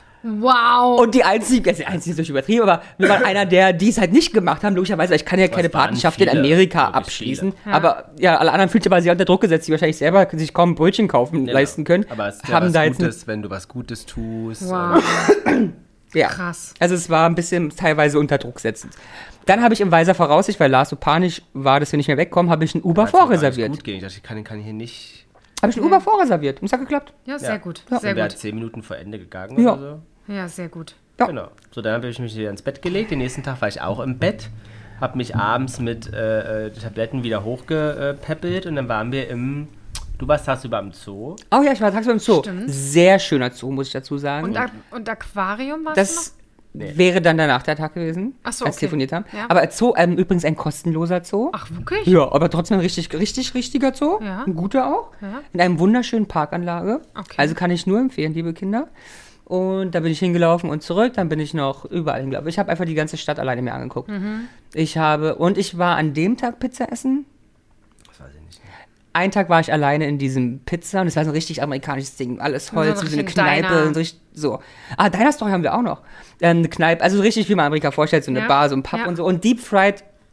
Wow. Und die einzige, also die einzige ist durch übertrieben, aber wir waren einer der, die es halt nicht gemacht haben, logischerweise, ich kann ja Aber keine es waren Patenschaft in viele, Amerika wirklich abschließen, viele. Ja. aber ja, alle anderen fühlen sich aber sehr unter Druck gesetzt, die wahrscheinlich selber sich kaum ein Brötchen kaufen, Genau. leisten können, Aber es ist ja haben was da jetzt Gutes, wenn du was Gutes tust. wow. ja. Krass. Also es war ein bisschen teilweise unter Druck setzend. Dann habe ich im weiser Voraussicht, weil Lars so panisch war, dass wir nicht mehr wegkommen, habe ich ein Uber Hat's mir gar nicht vorreserviert. Gut gehen. Ich dachte, ich kann, kann hier nicht. Habe ich ein Uber vorreserviert und es hat geklappt. Ja, sehr Ja. gut. Ja. Sehr Und wir gut. sind zehn Minuten vor Ende gegangen Ja. oder so. Ja, sehr gut. Ja. Genau. So, dann habe ich mich wieder ins Bett gelegt. Den nächsten Tag war ich auch im Bett. Habe mich abends mit äh, äh, Tabletten wieder hochgepäppelt und dann waren wir im. Du warst tagsüber im Zoo. Oh ja, ich war tagsüber im Zoo. Stimmt. Sehr schöner Zoo, muss ich dazu sagen. Und, Ak- und Aquarium warst du das wäre dann danach der Tag gewesen, Ach so, als wir okay. telefoniert haben. Ja. Aber Zoo, ähm, übrigens ein kostenloser Zoo. noch? Ach, wirklich? Ja, aber trotzdem ein richtig, richtig, richtiger Zoo. Ja. Ein guter auch. Ja. In einem wunderschönen Parkanlage. Okay. Also kann ich nur empfehlen, liebe Kinder. Und da bin ich hingelaufen und zurück. Dann bin ich noch überall hingelaufen. Ich habe einfach die ganze Stadt alleine mir angeguckt. Mhm. Ich habe, und ich war an dem Tag Pizza essen. Das weiß ich nicht. Einen Tag war ich alleine in diesem Pizza und es war so ein richtig amerikanisches Ding. Alles Holz, So wie so eine richtig Kneipe. Diner. Und so, richtig- so. Ah, Diner Story haben wir auch noch. Ähm, eine Kneipe, also richtig, wie man Amerika vorstellt, so eine Ja. Bar, so ein Pub Ja. und so. Und Deep Fried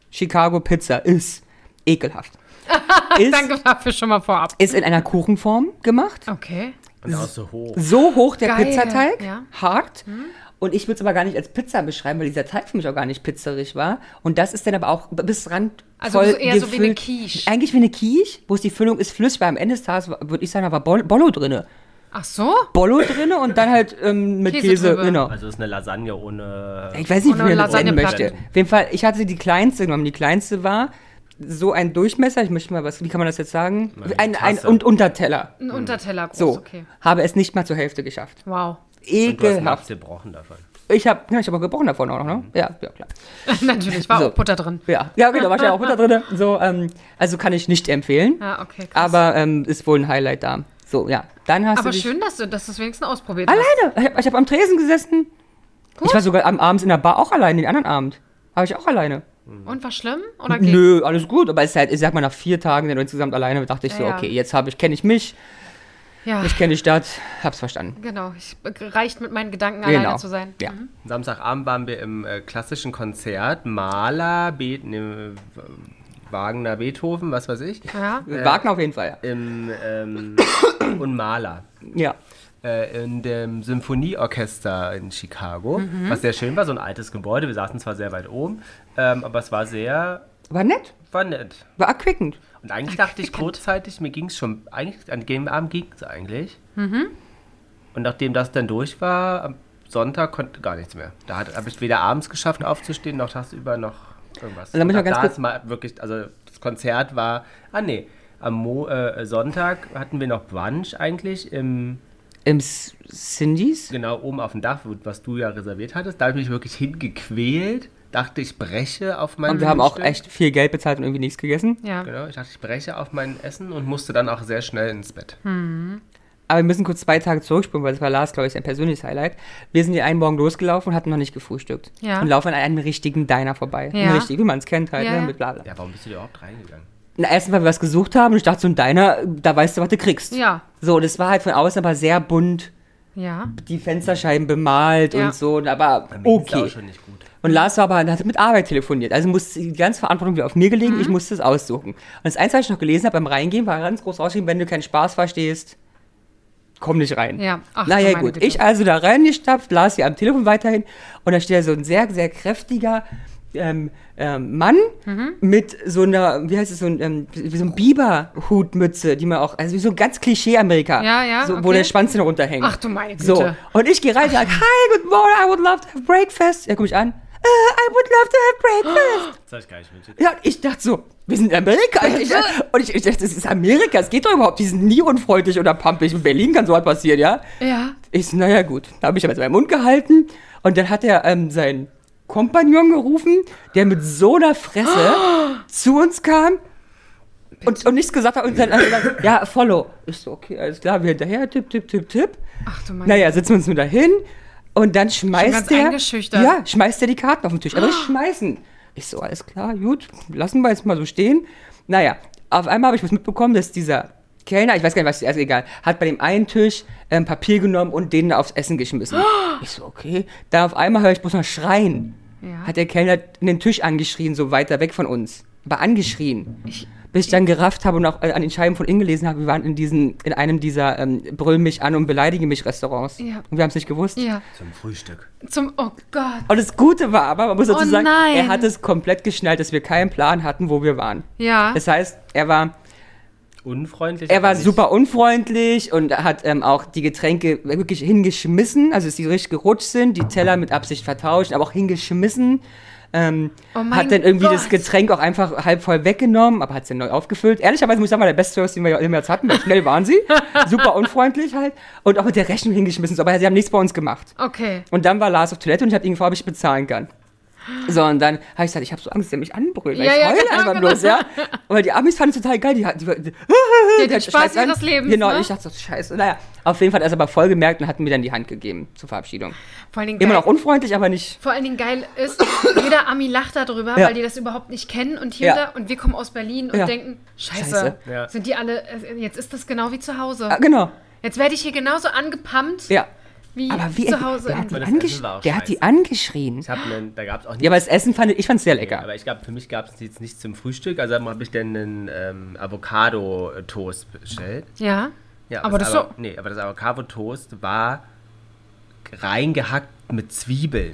Chicago Pizza ist ekelhaft. ist, Danke dafür schon mal vorab. Ist in einer Kuchenform gemacht. Okay. Und auch so hoch. So hoch der Geil, Pizzateig, ja. hart. Und ich würde es aber gar nicht als Pizza beschreiben, weil dieser Teig für mich auch gar nicht pizzerig war. Und das ist dann aber auch bis rand Also voll so eher so wie eine gefüllt. Quiche. Eigentlich wie eine Quiche, wo es die Füllung ist flüssig, weil am Ende des Tages würde ich sagen, da war Bol- Bollo drinne. Ach so? Bollo drinne und dann halt ähm, mit Käse Käse, drüber. genau. Also es ist eine Lasagne ohne... Ich weiß nicht, wie Ohne man das nennen Lasagneplatten. möchte. Auf jeden Fall, ich hatte die kleinste genommen. Die kleinste war so ein Durchmesser, ich möchte mal was, wie kann man das jetzt sagen? Eine Ein, ein Tasse. und Unterteller. Ein Unterteller groß, So, okay. habe es nicht mal zur Hälfte geschafft. Wow. Und du hast Ekelhaft. nachts gebrochen davon. Ich habe ja, ich hab auch gebrochen davon auch noch, ne? Ja, ja, klar. Natürlich, war So. auch Butter drin. Ja, ja genau, war ja auch Butter drin. So, ähm, also kann ich nicht empfehlen. Ja, okay, krass. Aber ähm, ist wohl ein Highlight da. So, ja. Dann hast Aber du dich schön, dass du, dass du es wenigstens ausprobiert hast. alleine. Ich habe ich hab am Tresen gesessen. Ich war sogar am abends in der Bar auch alleine, den anderen Abend. Habe ich auch alleine. Und war schlimm? Oder geht? Nö, alles gut. Aber es ist halt, ich sag mal, nach vier Tagen dann insgesamt alleine dachte ich so, Ja, ja. okay, jetzt habe ich, kenne ich mich, Ja, ich kenne die Stadt, hab's verstanden. genau. Ich, reicht mit meinen Gedanken Genau. alleine zu sein. Ja. Mhm. Samstagabend waren wir im äh, klassischen Konzert. Mahler, Be ne, Wagner, Beethoven, was weiß ich. Ja. Wagner auf jeden Fall, ja. Im, ähm, und Mahler. Ja. Äh, in dem Symphonieorchester in Chicago, Mhm. was sehr schön war, so ein altes Gebäude. Wir saßen zwar sehr weit oben, ähm, aber es war sehr, War nett, war nett. war erquickend. Und eigentlich dachte ich kurzzeitig, mir ging es schon, eigentlich an dem Abend ging es eigentlich. Mhm. Und nachdem das dann durch war, am Sonntag konnte gar nichts mehr. Da habe ich weder abends geschafft aufzustehen, noch tagsüber, noch irgendwas. Und dann muss ich ab mal ganz da kurz- ist mal wirklich, also das Konzert war, ah nee, am Mo, äh, Sonntag hatten wir noch Brunch eigentlich im, Im S- Cindy's? genau oben auf dem Dach, wo- was du ja reserviert hattest. Da habe ich mich wirklich hingequält, dachte ich breche auf mein Und wir haben auch Frühstück. echt viel Geld bezahlt und irgendwie nichts gegessen. Ja. Genau, ich dachte, ich breche auf mein Essen und musste dann auch sehr schnell ins Bett. Aber wir müssen kurz zwei Tage zurückspringen, weil das war Lars, glaube ich, sein persönliches Highlight. Wir sind die einen Morgen losgelaufen und hatten noch nicht gefrühstückt. Ja. Und laufen an einem richtigen Diner vorbei. Ja. Richtig, wie man es kennt halt, Ja, ne, ja. mit bla bla. Ja, warum bist du da überhaupt reingegangen? Na, erstens, weil wir was gesucht haben und ich dachte, so ein Diner, da weißt du, was du kriegst. Ja. So, das war halt von außen aber sehr bunt, Ja. die Fensterscheiben bemalt Ja. und so, aber Mir ging's da okay. auch schon nicht gut. Und Lars war aber, hat mit Arbeit telefoniert. Also musste die ganze Verantwortung wieder auf mir gelegen, Mhm. ich musste es aussuchen. Und das Einzige, was ich noch gelesen habe beim Reingehen, war ganz groß rausgeschrieben, wenn du keinen Spaß verstehst, komm nicht rein. Ja. Ach, du naja, meine gut. Güte. Ich also da reingestapft, Lars hier am Telefon weiterhin und da steht ja so ein sehr, sehr kräftiger ähm, ähm, Mann Mhm. mit so einer, wie heißt es, so ein, ähm, wie so ein Biberhutmütze, die man auch, also wie so ein ganz Klischee-Amerika, Ja, ja, so, wo okay. der Schwanz hin runterhängt. Ach du meine Güte. So, und ich gehe rein und sage, hi, good morning, I would love to have breakfast. Er guckt mich an, uh, I would love to have breakfast. Das hab ich gar nicht mitgekriegt. Ja, und ich dachte so, wir sind in Amerika. Ich, ich, und ich, ich dachte, das ist Amerika, es geht doch überhaupt, die sind nie unfreundlich oder pampig. In Berlin kann sowas passieren, ja? Ja. Ich so, naja, gut. Da habe ich aber meinen Mund gehalten und dann hat er ähm, seinen Kompagnon gerufen, der mit so einer Fresse zu uns kam und, und nichts gesagt hat und dann, dann ja, follow. Ich so, okay, alles klar, wir hinterher, tipp, tipp, tipp, tipp. Ach du meine Naja, setzen wir uns nur dahin und dann Schon schmeißt ganz der, eingeschüchtert. ja, schmeißt er die Karten auf den Tisch. Aber nicht schmeißen. Ich so, alles klar, gut, lassen wir jetzt mal so stehen. Naja, auf einmal habe ich was mitbekommen, dass dieser Kellner, ich weiß gar nicht, was, also egal, hat bei dem einen Tisch ähm, Papier genommen und den aufs Essen geschmissen. Ich so, okay. Da auf einmal höre ich bloß noch schreien. Ja. Hat der Kellner den Tisch angeschrien, so weiter weg von uns. Aber angeschrien. Ich- Bis ich dann gerafft habe und auch äh, an den Scheiben von innen gelesen habe, wir waren in diesen, in einem dieser ähm, Brüll mich an und beleidige mich Restaurants. Ja. Und wir haben es nicht gewusst. Ja. Zum Frühstück. Zum, oh Gott. Und das Gute war aber, man muss dazu Oh sagen, nein. er hat es komplett geschnallt, dass wir keinen Plan hatten, wo wir waren. Ja. Das heißt, er war, Unfreundlich. er war aber nicht- super unfreundlich und hat ähm, auch die Getränke wirklich hingeschmissen, also dass die richtig gerutscht sind, die Teller mit Absicht vertauscht, aber auch hingeschmissen. Ähm, Oh mein hat dann irgendwie das Gott. Getränk auch einfach halb voll weggenommen, aber hat es dann neu aufgefüllt. Ehrlicherweise muss ich sagen, war der beste Service, den wir jemals hatten, weil schnell waren sie. Super unfreundlich halt. Und auch mit der Rechnung hingeschmissen, so, aber sie haben nichts bei uns gemacht. Okay. Und dann war Lars auf Toilette und ich habe ihn gefragt, ob ich bezahlen kann. So, und dann habe ich gesagt, ich habe so Angst, dass er mich anbrüllt. Weil Ja, ich ja, heule genau, einfach genau. bloß, ja. Und die Amis fanden es total geil. Die, die, die, die, Die hat den Spaß Scheiß an. ihres Lebens, Genau, ne? und ich dachte so, scheiße. Naja, auf jeden Fall hat er es aber voll gemerkt und hat mir dann die Hand gegeben zur Verabschiedung. Vor allen Dingen Immer geil, noch unfreundlich, aber nicht... vor allen Dingen geil ist, jeder Ami lacht darüber, Ja. weil die das überhaupt nicht kennen und hier Ja. und da, und wir kommen aus Berlin und Ja. denken, scheiße, Scheiße. Ja. sind die alle, äh, jetzt ist das genau wie zu Hause. Ah, genau, Jetzt werde ich hier genauso angepumpt ja. wie Aber wie, zu Hause. der, hat die, Aber das angesch- Essen war auch der hat die scheiße. angeschrien. Ich hab einen, da gab es auch nichts. Ja, aber das Essen fand ich, ich fand es sehr lecker. Aber ich glaube, für mich gab es jetzt nichts zum Frühstück. Also habe ich dann einen ähm, Avocado-Toast bestellt. Ja, Ja, aber das so. Nee, aber das Avocado-Toast war reingehackt mit Zwiebeln.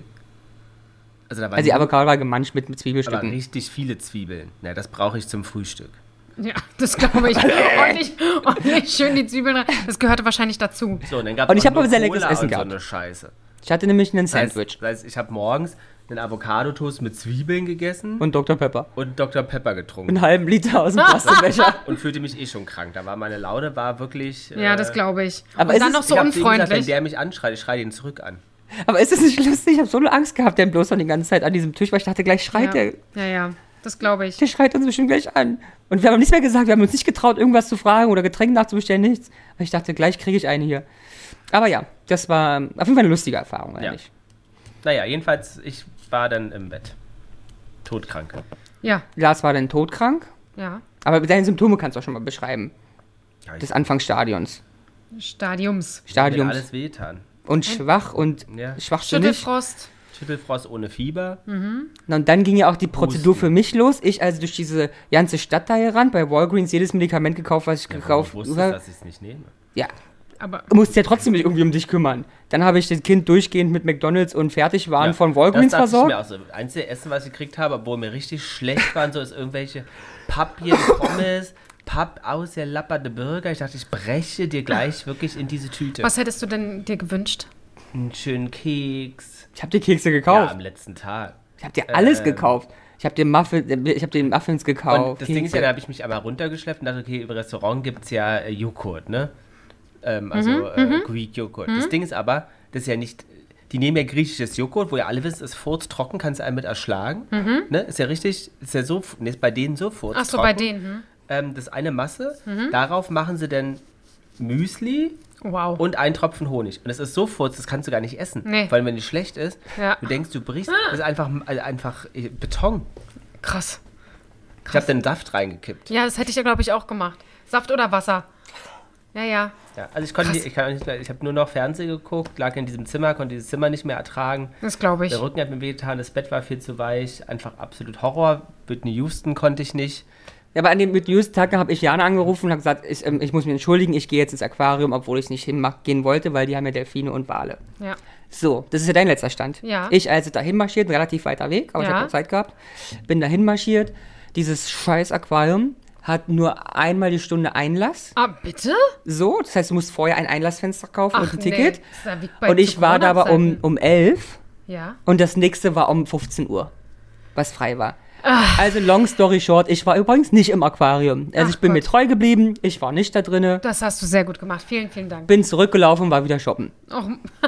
Also da war Also die nur- Avocado war gemanscht mit, mit aber Zwiebelstücken. richtig viele Zwiebeln. Na, das brauche ich zum Frühstück. Ja, das glaube ich. ordentlich, ordentlich schön die Zwiebeln rein. Das gehörte wahrscheinlich dazu. So, und dann gab Und es ich hab aber sehr leckeres Cola Essen und so gehabt. eine Scheiße. Ich hatte nämlich einen Das heißt, Sandwich das heißt, ich habe morgens einen Avocado-Toast mit Zwiebeln gegessen und Doktor Pepper. und Doktor Pepper getrunken. Einen halben Liter aus dem Plastikbecher. Und fühlte mich eh schon krank. Da war meine Laune war wirklich. Ja, äh, das glaube ich. Aber Und es dann ist- noch so ich hab denen gesagt, wenn unfreundlich. der mich anschreit, ich schreie ihn zurück an. Aber ist das nicht lustig? Ich habe so eine Angst gehabt, der bloß noch die ganze Zeit an diesem Tisch, weil ich dachte, gleich schreit Ja, der. ja, ja, das glaube ich. Der schreit uns bestimmt gleich an. Und wir haben nichts mehr gesagt, wir haben uns nicht getraut, irgendwas zu fragen oder Getränke nachzubestellen, nichts. Weil ich dachte, gleich kriege ich eine hier. Aber ja, das war auf jeden Fall eine lustige Erfahrung Ja. eigentlich. Naja, jedenfalls, ich war dann im Bett. Todkrank. Ja, Lars war dann todkrank, ja. aber deine Symptome kannst du auch schon mal beschreiben. Ja, ich- Des Anfangsstadions. Stadiums. Mir hat Stadiums. alles wehgetan. Und schwach und Ja. schwachsinnig. Schüttelfrost. Schüttelfrost ohne Fieber. Und dann ging ja auch die Prozedur Husten. für mich los. Ich also durch diese ganze Stadt da gerannt, bei Walgreens jedes Medikament gekauft, was ich Ja, gekauft du wusstest, habe. dass ich es nicht nehme. Ja, Aber du musst ja trotzdem dich irgendwie um dich kümmern. Dann habe ich das Kind durchgehend mit McDonalds und Fertigwaren Ja, von Walgreens das dachte ich versorgt. mir auch so. Einzige Essen, was ich gekriegt habe, obwohl mir richtig schlecht waren, so ist irgendwelche Papier, Pommes, Papp ausgelapperte Burger. Ich dachte, ich breche dir gleich wirklich in diese Tüte. was hättest du denn dir gewünscht? Einen schönen Keks. Ich habe dir Kekse Ja, gekauft. am letzten Tag. Ich habe dir alles Ähm. gekauft. Ich habe dir Muffin, ich habe dir Muffins gekauft. Und das Ding ist ja, Kekse. da habe ich mich einmal runtergeschleppt und dachte, okay, im Restaurant gibt es ja äh, Joghurt, ne? Ähm, also äh, Greek Joghurt. Das Ding ist aber, das ist ja nicht, die nehmen ja griechisches Joghurt, wo ja alle wissen, ist furztrocken, kannst du einen mit erschlagen. Ne? Ist ja richtig, ist ja so, ne, ist bei denen so furztrocken. Ach so, bei denen. Hm? Ähm, das ist eine Masse, darauf machen sie dann Müsli Wow. und einen Tropfen Honig. Und das ist so furz, das kannst du gar nicht essen. Nee. Vor allem, wenn die schlecht ist. Ja. Du denkst, du brichst, das ist einfach, also einfach äh, Beton. Krass. Ich habe dann Saft reingekippt. Ja, das hätte ich ja, glaube ich, auch gemacht. Saft oder Wasser? Ja, ja. Ja, also ich konnte Krass. nicht, ich kann auch nicht mehr, ich habe nur noch Fernsehen geguckt, lag in diesem Zimmer, konnte dieses Zimmer nicht mehr ertragen. Das glaube ich. Der Rücken hat mir wehgetan, das Bett war viel zu weich, einfach absolut Horror. Whitney Houston konnte ich nicht. Ja, aber an dem mit News-Tag habe ich Jana angerufen und habe gesagt, ich, ähm, ich muss mich entschuldigen, ich gehe jetzt ins Aquarium, obwohl ich nicht hingehen wollte, weil die haben ja Delfine und Wale. Ja. So, das ist ja dein letzter Stand. Ja. Ich also dahin marschiert, ein relativ weiter Weg, aber ich Ja. habe Zeit gehabt, bin dahin marschiert. Dieses scheiß Aquarium hat nur einmal die Stunde Einlass. Ah, bitte? So, das heißt, du musst vorher ein Einlassfenster kaufen und ein nee. Ticket. Das ist ja wie bei- Und ich zu war da aber um, Corona-Zeiten. um elf Ja. und das nächste war um fünfzehn Uhr, was frei war. Ach. Also long story short, ich war übrigens nicht im Aquarium. Also Ach ich bin mir Gott. treu geblieben, ich war nicht da drinne, Das hast du sehr gut gemacht. Vielen, vielen Dank. bin zurückgelaufen, war wieder shoppen. Oh.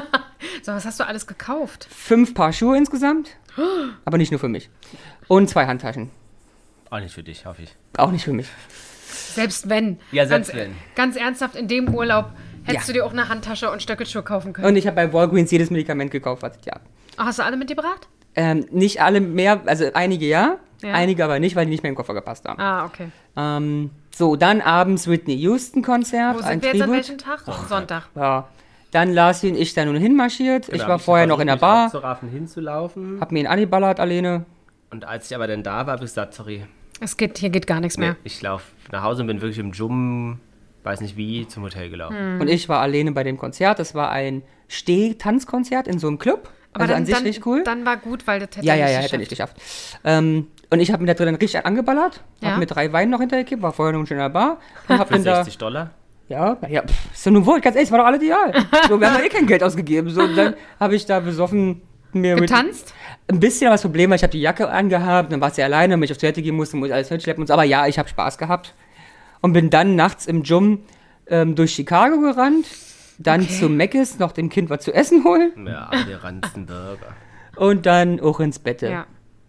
So, was hast du alles gekauft? Fünf Paar Schuhe insgesamt, aber nicht nur für mich. Und zwei Handtaschen, Auch nicht für dich, hoffe ich. auch nicht für mich. Selbst wenn. Ja, selbst ganz, wenn. Ganz ernsthaft, in dem Urlaub hättest Ja. du dir auch eine Handtasche und Stöckelschuhe kaufen können. Und ich habe bei Walgreens jedes Medikament gekauft, was ja. Oh, hast du alle mitgebracht? Ähm, nicht alle mehr, also einige ja, Ja. einige aber nicht, weil die nicht mehr im Koffer gepasst haben. Ah, okay. Ähm, so, dann abends Whitney Houston Konzert, Wo ein sind wir jetzt an Tribut. welchem Tag? Sonntag. Ja. Dann Larsi und ich da nun hinmarschiert. ich Genau, war vorher noch in der Bar, Zu raffen, hinzulaufen. hab mir einen angeballert alleine. Und als ich aber dann da war, habe ich gesagt, sorry, Es geht, hier geht gar nichts nee, mehr. ich laufe nach Hause und bin wirklich im Jum, weiß nicht wie, zum Hotel gelaufen. Hm. Und ich war alleine bei dem Konzert. Das war ein Steh-Tanzkonzert in so einem Club. Aber also dann, an sich dann, richtig cool. dann war gut, weil das hätte ja, er ja, nicht ja, hätte er nicht geschafft. geschafft. Ähm, und ich habe mir da drin richtig angeballert. Ja. Hab mir drei Weine noch hintergekippt, war vorher noch schon in der Bar. Und hab Für dann da, sechzig Dollar. ja, ja, pff, ist ja nun wohl, ganz ehrlich, war doch alles ideal. So, wir haben ja eh kein Geld ausgegeben. So, und dann habe ich da besoffen mir mit- Getanzt? Ein bisschen das Problem, weil ich habe die Jacke angehabt, dann war sie alleine, wenn ich auf Toilette gehen musste, muss ich alles mitschleppen und so. Aber ja, ich habe Spaß gehabt. Und bin dann nachts im Jum ähm, durch Chicago gerannt, dann Okay. zu Mc's, noch dem Kind was zu essen holen Ja, der ranzen Burger. und dann auch ins Bett. Ja.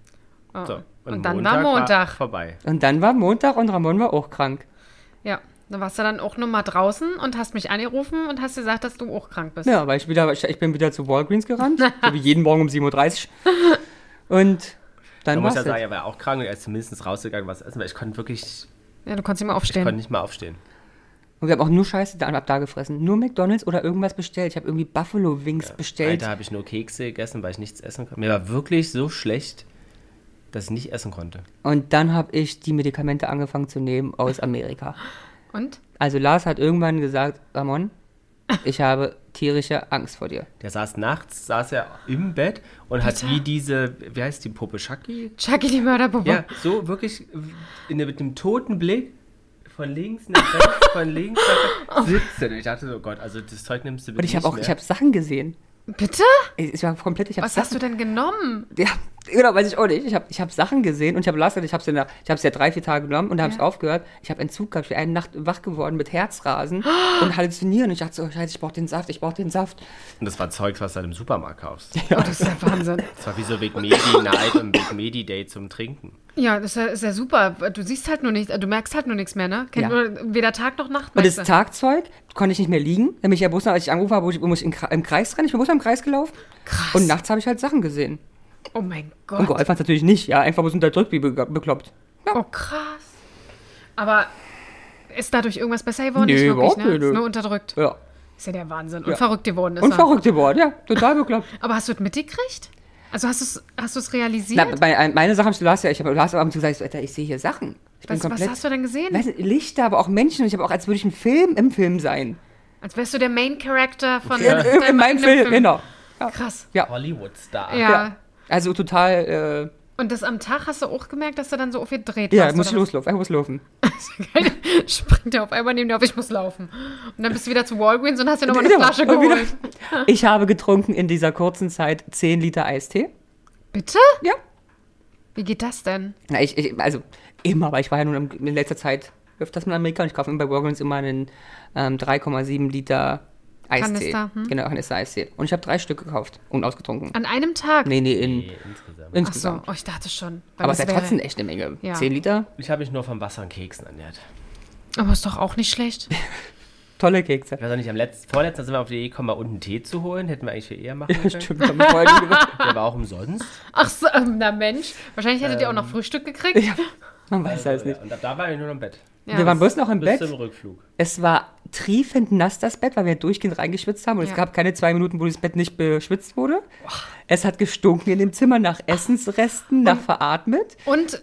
Oh. So, Und dann war Montag. War vorbei. Und dann war Montag und Ramon war auch krank. Ja. Dann warst du dann auch nochmal draußen und hast mich angerufen und hast gesagt, dass du auch krank bist. Ja, weil ich wieder, ich, ich bin wieder zu Walgreens gerannt, so wie jeden Morgen um sieben Uhr dreißig. Und dann Man war muss ja es. sagen, er war auch krank und er ist zumindest rausgegangen, was essen, weil ich konnte wirklich, Ja, du konntest nicht mehr ich aufstehen. konnte nicht mal aufstehen. Und wir haben auch nur Scheiße da, ab da gefressen. Nur McDonald's oder irgendwas bestellt. Ich habe irgendwie Buffalo Wings Ja. bestellt. Da habe ich nur Kekse gegessen, weil ich nichts essen konnte. Mir war wirklich so schlecht, dass ich nicht essen konnte. Und dann habe ich die Medikamente angefangen zu nehmen aus Amerika. Und? Also Lars hat irgendwann gesagt, Ramon, ich habe tierische Angst vor dir. Der saß nachts, saß er im Bett und hat wie diese, wie heißt die Puppe, Chucky? Chucky, die Mörderpuppe. Ja, so wirklich in, mit einem toten Blick von links nach rechts, von links nach rechts sitzen. Ich dachte so, oh Gott, also das Zeug nimmst du bitte Und ich habe nicht auch, mehr. ich habe Sachen gesehen. Bitte? Ich, ich war komplett, ich habe Was Sachen, hast du denn genommen? Ja, genau, weiß ich auch nicht. Ich habe ich hab Sachen gesehen und ich habe Lars gesagt, ich habe es ja, ich hab's ja drei, vier Tage genommen und dann habe ich Ja. aufgehört. Ich habe Entzug gehabt, ich bin eine Nacht wach geworden mit Herzrasen und Halluzinieren. Und ich dachte so, oh, Scheiße, ich brauche den Saft, ich brauche den Saft. Und das war Zeugs, was du dann im Supermarkt kaufst. Oh, das ist ja Wahnsinn. Das war wie so Big Medi Night und Big Medi Day zum Trinken. Ja, das ist ja, ist ja super. Du siehst halt nur nicht, du merkst halt nur nichts mehr, ne? Kennt Ja. nur weder Tag noch Nacht. Und das meinst du? Tagzeug konnte ich nicht mehr liegen. Nämlich ja bloß noch, als ich angerufen habe, wo ich, wo ich im, Kre- im Kreis rennen. Ich bin bloß noch im Kreis gelaufen. Krass. Und nachts habe ich halt Sachen gesehen. Oh mein Gott. Und geholfen hat es natürlich nicht. Ja, einfach bloß unterdrückt wie be bekloppt. Oh, krass. Aber ist dadurch irgendwas besser geworden? Nee, nicht wirklich, überhaupt ne? nicht, Ist nö. nur unterdrückt. Ja. Ist ja der Wahnsinn. Und Ja. verrückt geworden ist Und er. verrückt geworden, ja. Total bekloppt. Aber hast du es mitgekriegt? Also hast du es hast du's realisiert? Na, bei, meine Sachen, du hast ja, ich habe Lars abends gesagt, Alter, ich sehe hier Sachen. Ich bin was, was komplett. hast du denn gesehen? Weißt du, Lichter, aber auch Menschen. Und ich habe auch, als würde ich ein Film im Film sein. Als wärst du der Main Character von In, in, in deinem meinem eigenen Film, genau. Krass. Hollywood-Star. Ja. Ja. Also total, Und das am Tag hast du auch gemerkt, dass du dann so viel dreht äh, ja, warst, muss ich oder was? loslaufen, er muss laufen. Springt er auf einmal neben dir auf, ich muss laufen. Und dann bist du wieder zu Walgreens und hast dir nochmal eine Genau. Flasche Und wieder- geholt. Ich habe getrunken in dieser kurzen Zeit zehn Liter Eistee. Bitte? Ja. Wie geht das denn? Na, ich, ich, also immer, aber ich war ja nun in letzter Zeit öfters in Amerika und ich kaufe immer bei Walgreens immer einen ähm, drei Komma sieben Liter Eistee. Kanister, hm? Genau, Kanister Eistee. Und ich habe drei Stück gekauft und ausgetrunken. An einem Tag? Nee, nee, in, Nee, insgesamt. Ach so, insgesamt. oh, ich dachte schon. weil Aber es das ist ja wäre- trotzdem echt eine Menge. Ja. zehn Liter, Ich habe mich nur vom Wasser und Keksen ernährt. Aber ist doch auch nicht schlecht. tolle Kekse. Ich weiß auch nicht, am letzten, vorletzten sind wir auf die Idee gekommen, mal unten Tee zu holen. Hätten wir eigentlich viel eher machen können. Stimmt, hab ich vorher nie gemacht. Der war auch umsonst. Ach so, ähm, na Mensch. Wahrscheinlich hättet ihr auch noch Frühstück gekriegt. Ja, man weiß es nicht. Ja, und ab da war ich nur noch im Bett. Ja, Wir waren das- bloß noch im Bis Bett. zum Rückflug. Es war triefend nass, das Bett, weil wir durchgehend reingeschwitzt haben. Und Ja. es gab keine zwei Minuten, wo das Bett nicht beschwitzt wurde. Es hat gestunken in dem Zimmer nach Essensresten, nach veratmet. Und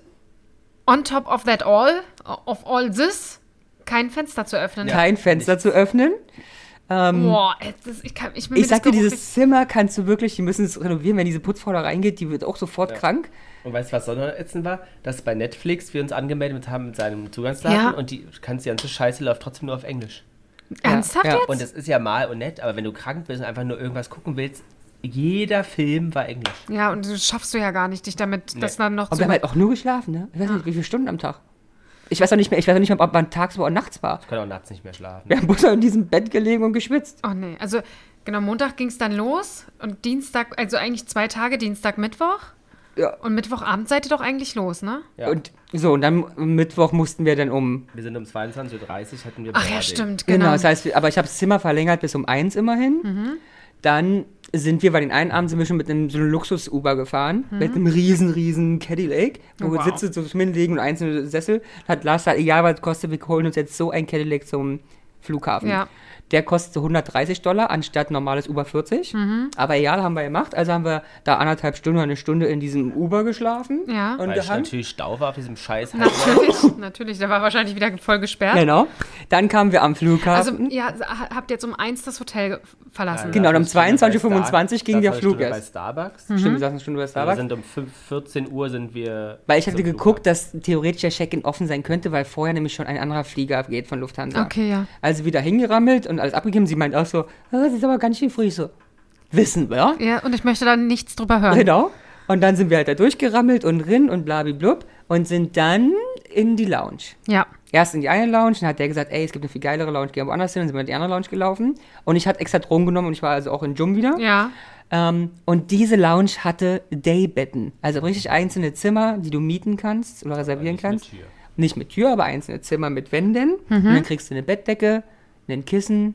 on top of that all, of all this, kein Fenster zu öffnen. Kein Fenster zu öffnen. Ähm, Boah, ey, das, ich, kann, ich bin ich mir sag dir, das Geruch dieses Zimmer kannst du wirklich, die müssen es renovieren, wenn diese Putzfrau da reingeht, die wird auch sofort krank. Und weißt du, was noch ätzend war? Dass bei Netflix wir uns angemeldet haben mit seinem Zugangsdaten Ja. und die ganze ganze Scheiße läuft trotzdem nur auf Englisch. nicht. Ernsthaft Ja, ja. jetzt? Und das ist ja mal und nett, aber wenn du krank bist und einfach nur irgendwas gucken willst, jeder Film war Englisch. Ja, und das schaffst du ja gar nicht, dich damit, Nee. das dann noch Aber zu... wir haben halt auch nur geschlafen, ne? Ich weiß nicht, wie viele Stunden am Tag. Ich weiß auch nicht mehr, ich weiß auch nicht mehr, ob man tagsüber oder nachts war. Ich kann auch nachts nicht mehr schlafen. Wir haben bloß noch in diesem Bett gelegen und geschwitzt. Oh nee, also genau, Montag ging es dann los und Dienstag, also eigentlich zwei Tage, Dienstag, Mittwoch. Ja. Und Mittwochabend seid ihr doch eigentlich los, ne? Ja. Und so, und dann am Mittwoch mussten wir dann um. Wir sind um zweiundzwanzig Uhr dreißig, hatten wir Ach ja, Boarding. stimmt, Genau, genau. das heißt, wir- aber ich habe das Zimmer verlängert bis um eins immerhin. Dann sind wir, weil den einen Abend sind wir schon mit einem so einem Luxus-Uber gefahren, mit einem riesen, riesen Cadillac, wo wir Wow. Sitze so zum Hinlegen und einzelne Sessel. Hat Lars gesagt, egal was es kostet, wir holen uns jetzt so ein Cadillac zum Flughafen. Ja. Der kostet so hundertdreißig Dollar anstatt normales Uber vierzig. Aber egal, haben wir gemacht. Also haben wir da anderthalb Stunden oder eine Stunde in diesem Uber geschlafen. Ja. Und Weil ich gehangen. natürlich Stau war auf diesem scheiß Natürlich, natürlich. Der war wahrscheinlich wieder voll gesperrt. Genau. Dann kamen wir am Also, Flughafen. ihr ha- habt jetzt um eins das Hotel verlassen. Genau, und um eine Stunde zweiundzwanzig Uhr bei fünfundzwanzig Star- ging der das war eine Flug Stunde bei erst. Starbucks. Stimmt, wir saßen eine Stunde bei Wir Starbucks. sind um fünf, vierzehn Uhr sind wir. Weil ich hatte zum geguckt, dass theoretisch der Check-in offen sein könnte, weil vorher nämlich schon ein anderer Flieger geht von Lufthansa. Okay, ja. Also wieder hingerammelt und alles abgegeben. Sie meint auch so, oh, das ist aber ganz schön früh. Ich so, wissen wir? Ja, und ich möchte da nichts drüber hören. Genau. Und dann sind wir halt da durchgerammelt und rin und blabiblub und sind dann in die Lounge. Ja. Erst in die eine Lounge, dann hat der gesagt, ey, es gibt eine viel geilere Lounge, geh woanders hin. Dann sind wir in die andere Lounge gelaufen. Und ich hatte extra Drogen genommen und ich war also auch in Jum wieder. Ja. Ähm, und diese Lounge hatte Daybetten. Also richtig einzelne Zimmer, die du mieten kannst oder reservieren Nicht mit kannst. Tür. Nicht mit Tür, aber einzelne Zimmer mit Wänden. Und dann kriegst du eine Bettdecke, ein Kissen,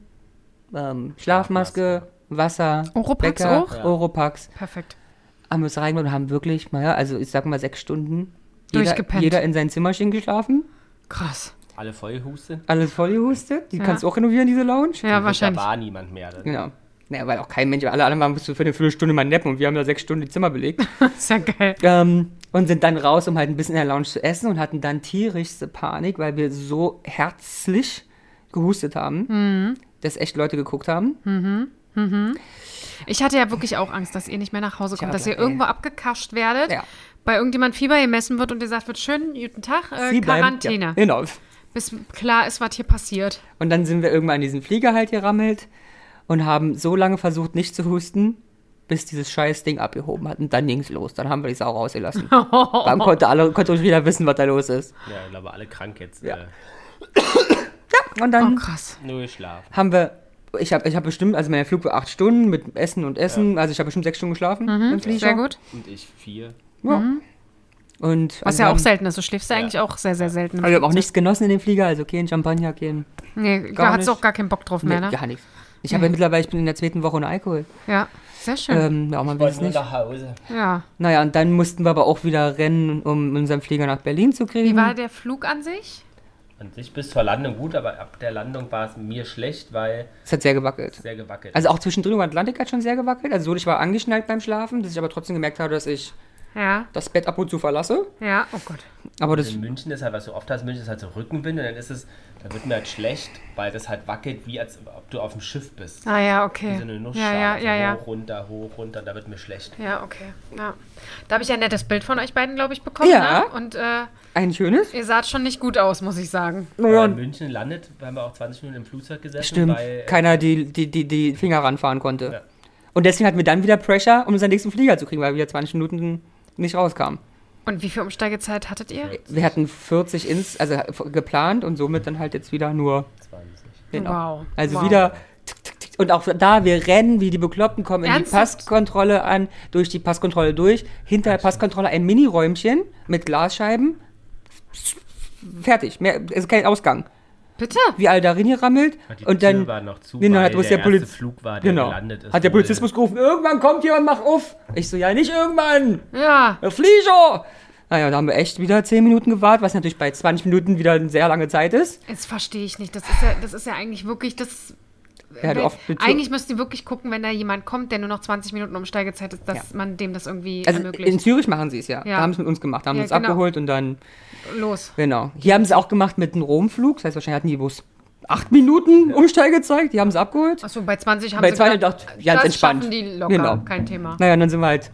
ähm, Schlafmaske, Wasser, Oropax Wecker, auch? Ja. Oropax. Perfekt. Haben wir uns reingemacht und haben wirklich, naja, also ich sag mal sechs Stunden jeder, Durchgepennt. jeder in sein Zimmerchen geschlafen. Krass. Alle vollgehustet? Alles voll gehustet. Die Ja. kannst du auch renovieren, diese Lounge. Ja, wahrscheinlich. Da war niemand mehr. Dann. Genau. Naja, weil auch kein Mensch, alle anderen waren bis zu für eine Viertelstunde mal neppen und wir haben da sechs Stunden die Zimmer belegt. Ist ja geil. ähm, und sind dann raus, um halt ein bisschen in der Lounge zu essen und hatten dann tierischste Panik, weil wir so herzlich gehustet haben, Mhm. dass echt Leute geguckt haben. Ich hatte ja wirklich auch Angst, dass ihr nicht mehr nach Hause kommt, Ja, dass ihr ey. irgendwo abgekascht werdet, Ja. bei irgendjemand Fieber gemessen wird und dir sagt wird, schön, guten Tag, äh, Sie bleiben- Quarantäne. Ja, genau. Bis klar ist, was hier passiert. Und dann sind wir irgendwann in diesen Flieger halt gerammelt und haben so lange versucht, nicht zu husten, bis dieses scheiß Ding abgehoben hat. Und dann ging's los. Dann haben wir die Sau rausgelassen. Dann konnte alle, konnte uns wieder wissen, was da los ist. Ja, ich glaube, alle krank jetzt. Ja. Äh, Und Oh, dann krass. nur geschlafen. haben wir, ich habe ich hab bestimmt, also mein Flug war acht Stunden mit Essen und Essen, also ich habe bestimmt sechs Stunden geschlafen im Flieger. Sehr gut. Und ich vier. Ja. Und Was wir ja auch haben, selten ist. Du schläfst ja Ja. eigentlich auch sehr, sehr selten. im also wir haben auch Flugzeug. nichts genossen in dem Flieger, also kein Champagner, kein, Nee, gar da hast du nicht. auch gar keinen Bock drauf mehr, nee, ne? gar nichts. Ich habe ja mittlerweile, ich bin in der zweiten Woche ohne Alkohol. Ja, sehr schön. Ähm, ja, man will es Wollte nur nicht. nach Hause. Ja. Naja, und dann mussten wir aber auch wieder rennen, um unseren Flieger nach Berlin zu kriegen. Wie war der Flug an sich? An sich bis zur Landung gut, aber ab der Landung war es mir schlecht, weil Es hat sehr gewackelt. es sehr gewackelt Also auch zwischendrin im Atlantik hat schon sehr gewackelt. Also so, ich war angeschnallt beim Schlafen, dass ich aber trotzdem gemerkt habe, dass ich Ja, das Bett ab und zu verlasse. ja, oh Gott. Aber das, In München ist halt, was du oft hast, München ist halt so Rückenwind und dann ist es, da wird mir halt schlecht, weil das halt wackelt, wie als ob du auf dem Schiff bist. Ah ja, Wie okay. so eine Nussschale. Ja, ja, also ja, ja. Hoch, runter, hoch, runter, da wird mir schlecht. Ja, okay. Ja. Da habe ich ja ein nettes Bild von euch beiden, glaube ich, bekommen. Ja. Ne? Und äh, ein schönes. ihr saht schon nicht gut aus, muss ich sagen. Weil Ja, in München landet, da haben wir auch zwanzig Minuten im Flugzeug gesessen, stimmt. weil Keiner die, die, die, die Finger ranfahren konnte. Ja. Und deswegen hatten wir dann wieder Pressure, um unseren nächsten Flieger zu kriegen, weil wir zwanzig Minuten nicht rauskamen. Und wie viel Umsteigezeit hattet ihr? Wir hatten vierzig ins, also geplant und somit dann halt jetzt wieder nur. zwanzig. Genau. Wow. Also wow. wieder. tick, tick, tick. Und auch da, wir rennen wie die Bekloppten, kommen in die Ernsthaft? Passkontrolle an, durch die Passkontrolle durch. Hinter der Passkontrolle ein Mini-Räumchen mit Glasscheiben. Fertig. Mehr, also kein Ausgang. Bitte? Wie all darin gerammelt. Und die Und Tür dann. war noch zu, genau, weil hat uns der der Poliz- erste Flug war, der Genau. gelandet ist. Hat der wohl- Polizismus gerufen, irgendwann kommt jemand, mach auf. Ich so, ja, nicht irgendwann. Ja. Herr Flieger! Naja, da haben wir echt wieder zehn Minuten gewartet, was natürlich bei zwanzig Minuten wieder eine sehr lange Zeit ist. Jetzt verstehe ich nicht. Das ist ja, das ist ja eigentlich wirklich das. Ja, du wenn- oft mit- eigentlich müsst ihr wirklich gucken, wenn da jemand kommt, der nur noch zwanzig Minuten Umsteigezeit ist, dass Ja. man dem das irgendwie Also in ermöglicht. Zürich machen sie es ja. Ja. Da haben sie es mit uns gemacht, da haben Ja, sie uns genau. abgeholt und dann, Los. genau. Hier haben sie auch gemacht mit einem Romflug, das heißt wahrscheinlich hatten die bloß acht Minuten Umsteigezeit, die haben sie abgeholt. Achso, bei zwanzig haben Bei sie zwanzig gesagt, dachte ich, ganz das entspannt. schaffen die locker, Genau. kein Thema. Naja, und dann sind wir halt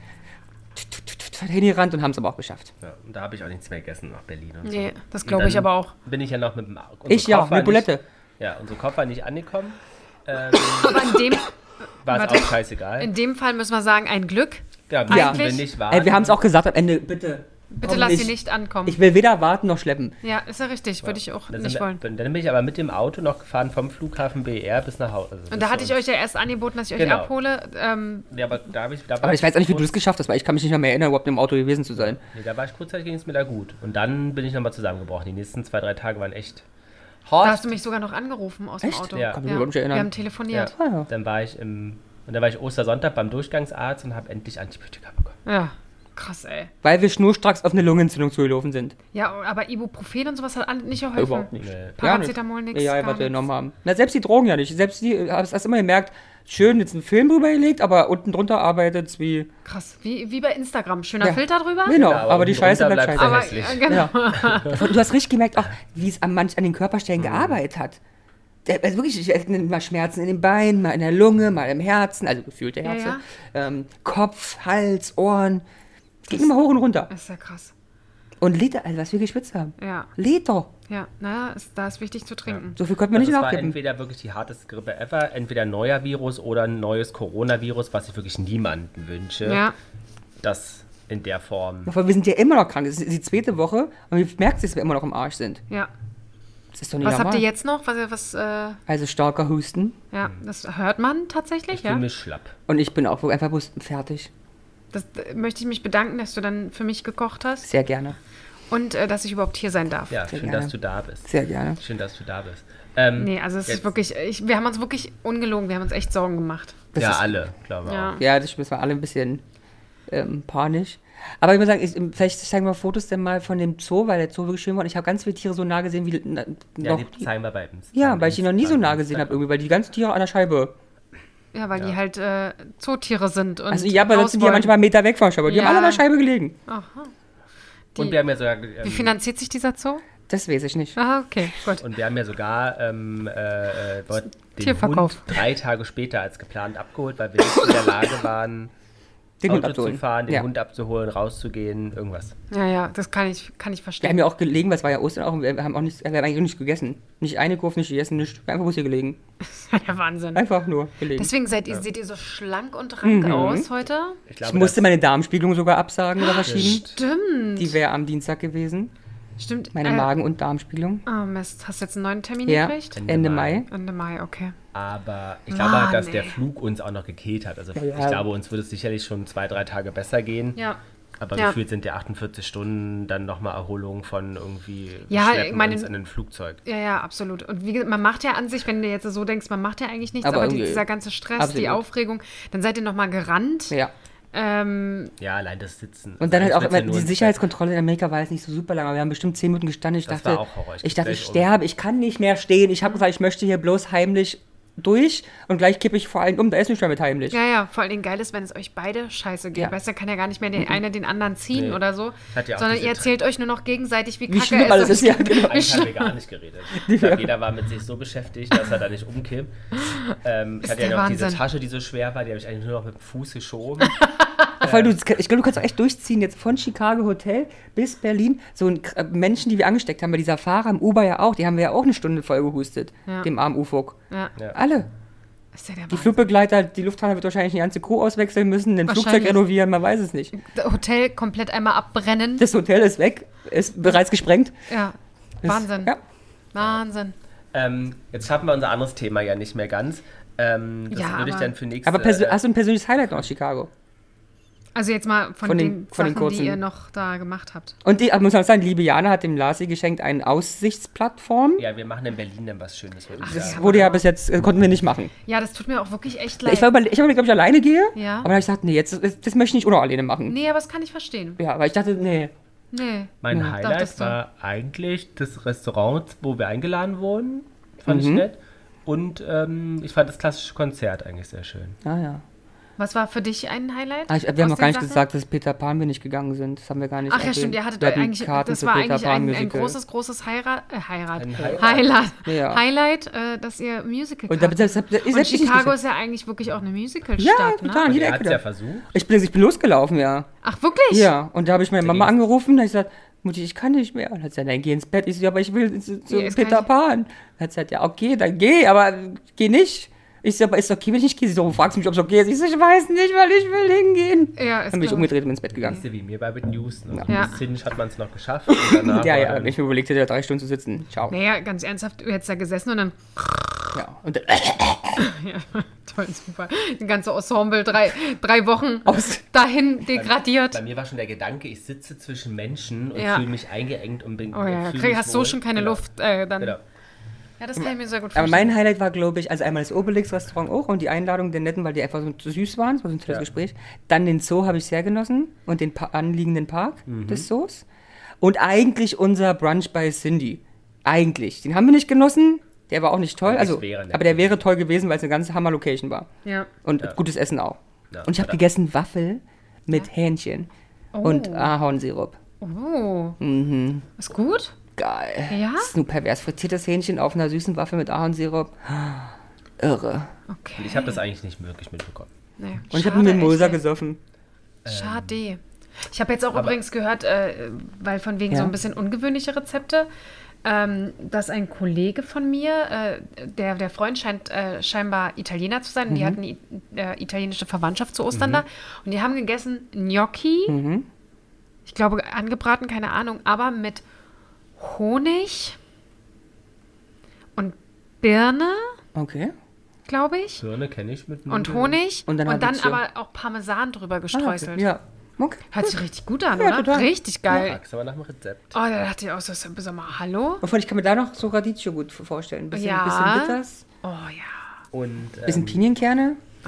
hingerannt und haben es aber auch geschafft. Ja, und da habe ich auch nichts mehr gegessen nach Berlin. Und Nee, so. das Und glaube ich dann aber auch. Bin ich ja noch mit dem unsere Ich ja, Koffer mit Bulette. Nicht, ja, unsere Koffer nicht angekommen. Ähm, Aber in dem, war es Warte. auch scheißegal. in dem Fall müssen wir sagen, ein Glück. Ja, Ja. mussten wir nicht warten. Ey, wir haben es auch gesagt am Ende, bitte. Bitte komm lass nicht. sie nicht ankommen. Ich will weder warten noch schleppen. ja, ist ja richtig. Würde ich auch Dann nicht sind wollen. wir, dann bin ich aber mit dem Auto noch gefahren vom Flughafen B R bis nach Hause. Also Und da hatte ich euch ja erst angeboten, dass ich euch Genau. abhole. Ähm, Ja, aber da habe ich. Da war Aber ich weiß auch nicht, wie du kurz- das geschafft hast, weil ich kann mich nicht mehr, mehr erinnern, überhaupt im Auto gewesen zu sein. Nee, da war ich kurzzeitig, ging es mir da gut. Und dann bin ich nochmal zusammengebrochen. Die nächsten zwei, drei Tage waren echt hart. da hast du mich sogar noch angerufen aus dem Echt? Auto. Ja. Kann mich überhaupt nicht erinnern. Wir haben telefoniert. Ja. Ah, ja. Dann war ich im. Und dann war ich Ostersonntag beim Durchgangsarzt und habe endlich Antibiotika bekommen. Ja. Krass, ey. Weil wir schnurstracks auf eine Lungenentzündung zugelaufen sind. Ja, aber Ibuprofen und sowas hat alle nicht geholfen. Überhaupt nicht. Nee. Paracetamol nix, Ja, gar was wir nichts. genommen haben. Na, selbst die Drogen ja nicht. Selbst die, hast du immer gemerkt, schön jetzt einen Film drüber gelegt, aber unten drunter arbeitet es wie. Krass. Wie, wie bei Instagram. Schöner Ja. Filter drüber. Genau, Ja, aber aber die unten Scheiße drunter bleibt bleibt scheiße. Aber hässlich. äh, genau. Ja. Du hast richtig gemerkt, auch wie es an manch an den Körperstellen gearbeitet hat. Der, also wirklich, ich hatte mal Schmerzen in den Beinen, mal in der Lunge, mal im Herzen, also gefühlte Ja, Herzen. ja. Ähm, Kopf, Hals, Ohren. Es ging immer hoch und runter. Das ist ja krass. Und Liter, also was wir geschwitzt haben. Ja, Liter. ja. Naja, ist, da ist wichtig zu trinken. So viel konnten wir Also nicht es war nachkippen. entweder wirklich die harteste Grippe ever, entweder ein neuer Virus oder ein neues Coronavirus, was ich wirklich niemanden wünsche, Ja. das in der Form. Aber wir sind ja immer noch krank. Das ist die zweite Woche und wir merken, dass wir immer noch im Arsch sind. Ja. Das ist doch nicht Was normal. habt ihr jetzt noch? Was, was äh, Also starker Husten. ja, das hört man tatsächlich, Ich fühle ja. mich schlapp. Und ich bin auch einfach bloß fertig. Das äh, möchte ich mich bedanken, dass du dann für mich gekocht hast Sehr gerne. und äh, dass ich überhaupt hier sein darf. Ja, Sehr schön, gerne. dass du da bist. Sehr gerne. Schön, dass du da bist. Ähm, Nee, also es jetzt- ist wirklich, ich, wir haben uns wirklich ungelogen, wir haben uns echt Sorgen gemacht. Das ja, ist, alle, glaube ich. Ja. auch. Ja, das war alle ein bisschen ähm, panisch. Aber ich muss sagen, ich, vielleicht zeigen wir Fotos dann mal von dem Zoo, weil der Zoo wirklich schön war. Und ich habe ganz viele Tiere so nah gesehen wie na, Ja, noch. die zeigen wir bei uns. Ja, weil ich die noch nie so nah gesehen habe, irgendwie, weil die ganzen Tiere an der Scheibe. Ja, weil Ja. die halt äh, Zootiere sind. Und Also ja, aber sonst sind die ja raus wollen. manchmal einen Meter weg von der Scheibe. Die Ja. haben alle an der Scheibe gelegen. Aha. Und Die- wir haben ja sogar. Wie Ähm, finanziert sich dieser Zoo? Das weiß ich nicht. Aha, okay, gut. und wir haben ja sogar ähm, äh, äh, dort den Tierverkauf. Hund drei Tage später als geplant abgeholt, weil wir nicht in der Lage waren, Den Hund Auto zu abzuholen. fahren, den Ja. Hund abzuholen, rauszugehen, irgendwas. Ja, ja, das kann ich, kann ich Wir verstehen. haben ja auch gelegen, weil es war ja Ostern auch, und wir haben auch nicht, wir haben eigentlich auch nichts gegessen. Nicht eine Kurve, nicht gegessen, nicht, wir haben einfach bloß hier gelegen. Der Wahnsinn. Einfach nur gelegen. Deswegen seid ihr, seht ihr so schlank und rank Mhm. aus heute. Ich, Ich glaube, musste das- meine Darmspiegelung sogar absagen oder verschieben. Stimmt. Die wäre am Dienstag gewesen. Stimmt. Meine äh, Magen- und Darmspiegelung. Oh Mist, hast du jetzt einen neuen Termin Ja, gekriegt? Ende Ende Mai. Mai. Ende Mai, okay. Aber ich glaube, Mann, dass der ey. Flug uns auch noch gekillt hat. Also Ja, ja. ich glaube, uns würde es sicherlich schon zwei, drei Tage besser gehen. Ja. Aber Ja. gefühlt sind ja achtundvierzig Stunden dann nochmal Erholung von irgendwie Ja, Schleppen ich meine- uns in ein Flugzeug. Ja, ja, absolut. Und wie gesagt, man macht ja an sich, wenn du jetzt so denkst, man macht ja eigentlich nichts, Aber aber, irgendwie- dieser ganze Stress, die absolut. Aufregung, dann seid ihr nochmal gerannt. Ja. Ähm, Ja, allein das Sitzen. Und dann halt Also auch, eigentlich wird's ja immer, nur die ins Sicherheitskontrolle in Amerika war jetzt nicht so super lang, aber wir haben bestimmt zehn Minuten gestanden. Ich Das dachte, war auch Horror. Ich ich dachte, ich gleich um. sterbe, ich kann nicht mehr stehen. Ich habe gesagt, ich möchte hier bloß heimlich durch und gleich kippe ich vor allen um. Da ist nicht mehr mit heimlich. ja, ja, vor allen Dingen geil ist, wenn es euch beide scheiße geht. Ja. Weißt du, da kann ja gar nicht mehr der eine den anderen ziehen Nee. oder so, Hat ja auch sondern diese ihr erzählt euch nur noch gegenseitig, wie, Wie kacke schlimm es alles ist, ja, ist. genau. Eigentlich haben wir gar nicht geredet. Ich glaube, jeder war mit sich so beschäftigt, dass er da nicht umkippt. Ähm, ich Ist hatte ja der noch diese Wahnsinn. Tasche, die so schwer war, die habe ich eigentlich nur noch mit dem Fuß geschoben. Ja, voll, du, ich glaube, du kannst auch echt durchziehen, jetzt von Chicago Hotel bis Berlin. So ein, äh, Menschen, die wir angesteckt haben, bei dieser Fahrer im Uber ja auch, die haben wir ja auch eine Stunde voll gehustet, Ja. dem armen Ufuk. Ja, Ja. Alle. ist ja der Die Wahnsinn. Flugbegleiter, die Lufthansa wird wahrscheinlich die ganze Crew auswechseln müssen, den Flugzeug Wahrscheinlich. renovieren, man weiß es nicht. Das Hotel komplett einmal abbrennen. Das Hotel ist weg, ist bereits gesprengt. Ja, Ist- Wahnsinn. Ja. Wahnsinn. Ähm, jetzt schaffen wir unser anderes Thema ja nicht mehr ganz. Ähm, das Ja, würde ich aber- dann für nächste... Aber persö- äh, hast du ein persönliches Highlight noch aus Chicago? Also jetzt mal von, Von den- den, von den Sachen, kurzen- die ihr noch da gemacht habt. Und die, muss man sagen, liebe Jana hat dem Lasi geschenkt eine Aussichtsplattform. Ja, wir machen in Berlin dann was Schönes, würde ich Das sagen. wurde ja bis jetzt, äh, konnten wir nicht machen. Ja, das tut mir auch wirklich echt leid. Ich war überlegt, ich habe überlegt, ob ich alleine gehe. Ja. Aber dann habe ich gesagt, nee, jetzt, das, das möchte ich nicht auch noch alleine machen. Nee, aber das kann ich verstehen. Ja, weil ich dachte, nee. Nee. Mein Ja. Highlight Dachtest du? war eigentlich das Restaurant, wo wir eingeladen wurden. Fand Mhm. ich nett. Und ähm, ich fand das klassische Konzert eigentlich sehr schön. Ah, ja. Was war für dich ein Highlight? Ah, ich, wir haben aus noch gar den nicht Sachen? gesagt, dass Peter Pan wir nicht gegangen sind. Das haben wir gar nicht Ach ja, erwähnt. stimmt, ihr hattet Wir hatten eigentlich, Karten das für war Peter eigentlich Pan ein, ein Musical. großes, großes Heirat, äh, Heirat, Ein Highlight. Highlight, Ja. Highlight äh, dass ihr Musical Und da, hattet. das, das, das, Und selbst ich nicht Chicago gesagt. ist ja eigentlich wirklich auch eine Musicalstadt, Ja, total. ne? Jeder Er Ecke hat es da. ja versucht. Ich bin, ich bin losgelaufen, ja. Ach, wirklich? Ja, und da habe ich meine Da Mama ging's. angerufen, da habe ich gesagt, Mutti, ich kann nicht mehr. Und hat sie gesagt, dann geh ins Bett. Ich so, ja, aber ich will zu, zu Ja, es Peter kann ich- Pan. Dann hat sie gesagt, ja, okay, dann geh, aber geh nicht. Ich so, aber ist okay, wenn ich nicht gehe? Sie so, fragst mich, ob es okay ist. Ich so, ich weiß nicht, weil ich will hingehen. Ja, ist Dann bin ich klar. umgedreht und ins Bett gegangen. Siehst du, wie mir bei Whitney Houston. Also Ja. bis Zinsch hat man es noch geschafft. Und danach Ja, war ja, dann- ich mir überlegt hätte, da drei Stunden zu sitzen. Ciao. Naja, ganz ernsthaft, du hättest da gesessen und dann, Ja, und dann, ja, toll, super. Die ganze Ensemble, drei, drei Wochen Aus- dahin degradiert. Bei mir war schon der Gedanke, ich sitze zwischen Menschen und Ja. fühle mich eingeengt und bin Oh ja, fühle krieg, mich hast so wohl. schon keine Genau. Luft. Äh, dann, Genau. Ja, das kann ich mir sehr gut aber vorstellen. mein Highlight war, glaube ich, also einmal das Obelix-Restaurant auch und die Einladung der Netten, weil die einfach so zu süß waren. Das war so ein tolles Ja. Gespräch. Dann den Zoo habe ich sehr genossen und den pa anliegenden Park Mhm. des Zoos. Und eigentlich unser Brunch bei Cindy. Eigentlich. Den haben wir nicht genossen. Der war auch nicht toll. Aber Also, es wäre nett aber der wäre gewesen. toll gewesen, weil es eine ganze Hammer-Location war. Ja. Und Ja. gutes Essen auch. Ja, und ich habe oder- gegessen Waffel mit Hähnchen und Ahornsirup. Oh, Mhm. ist gut? Geil. Ja? Das ist nur pervers. Frittiertes Hähnchen auf einer süßen Waffel mit Ahornsirup. Irre. Okay. Und ich habe das eigentlich nicht wirklich mitbekommen. Nee, Und ich habe schade, nur Mimosa echt, ey. gesoffen. Schade. Ich habe jetzt auch Aber- übrigens gehört, äh, weil von wegen Ja. so ein bisschen ungewöhnliche Rezepte, ähm, dass ein Kollege von mir, äh, der, der Freund scheint äh, scheinbar Italiener zu sein, und die hatten die äh, italienische Verwandtschaft zu Ostern da, und die haben gegessen Gnocchi, Mhm. ich glaube angebraten, keine Ahnung, aber mit Honig und Birne, Okay. glaube ich, Birne kenne ich mit und Nudeln. Honig Und und dann dann, Radicchio. aber auch Parmesan drüber Ah, gestreuselt. okay. Ja. Okay. Hört sich richtig gut an, Ja, oder? total. Richtig geil. Fragst aber nach dem Rezept. Oh, da dachte ich auch so, sag mal, hallo? Wovon ich kann mir da noch so Radicchio gut vorstellen. Ein bisschen, Ja. bisschen bitters, Oh ja. Und ähm, bisschen Pinienkerne.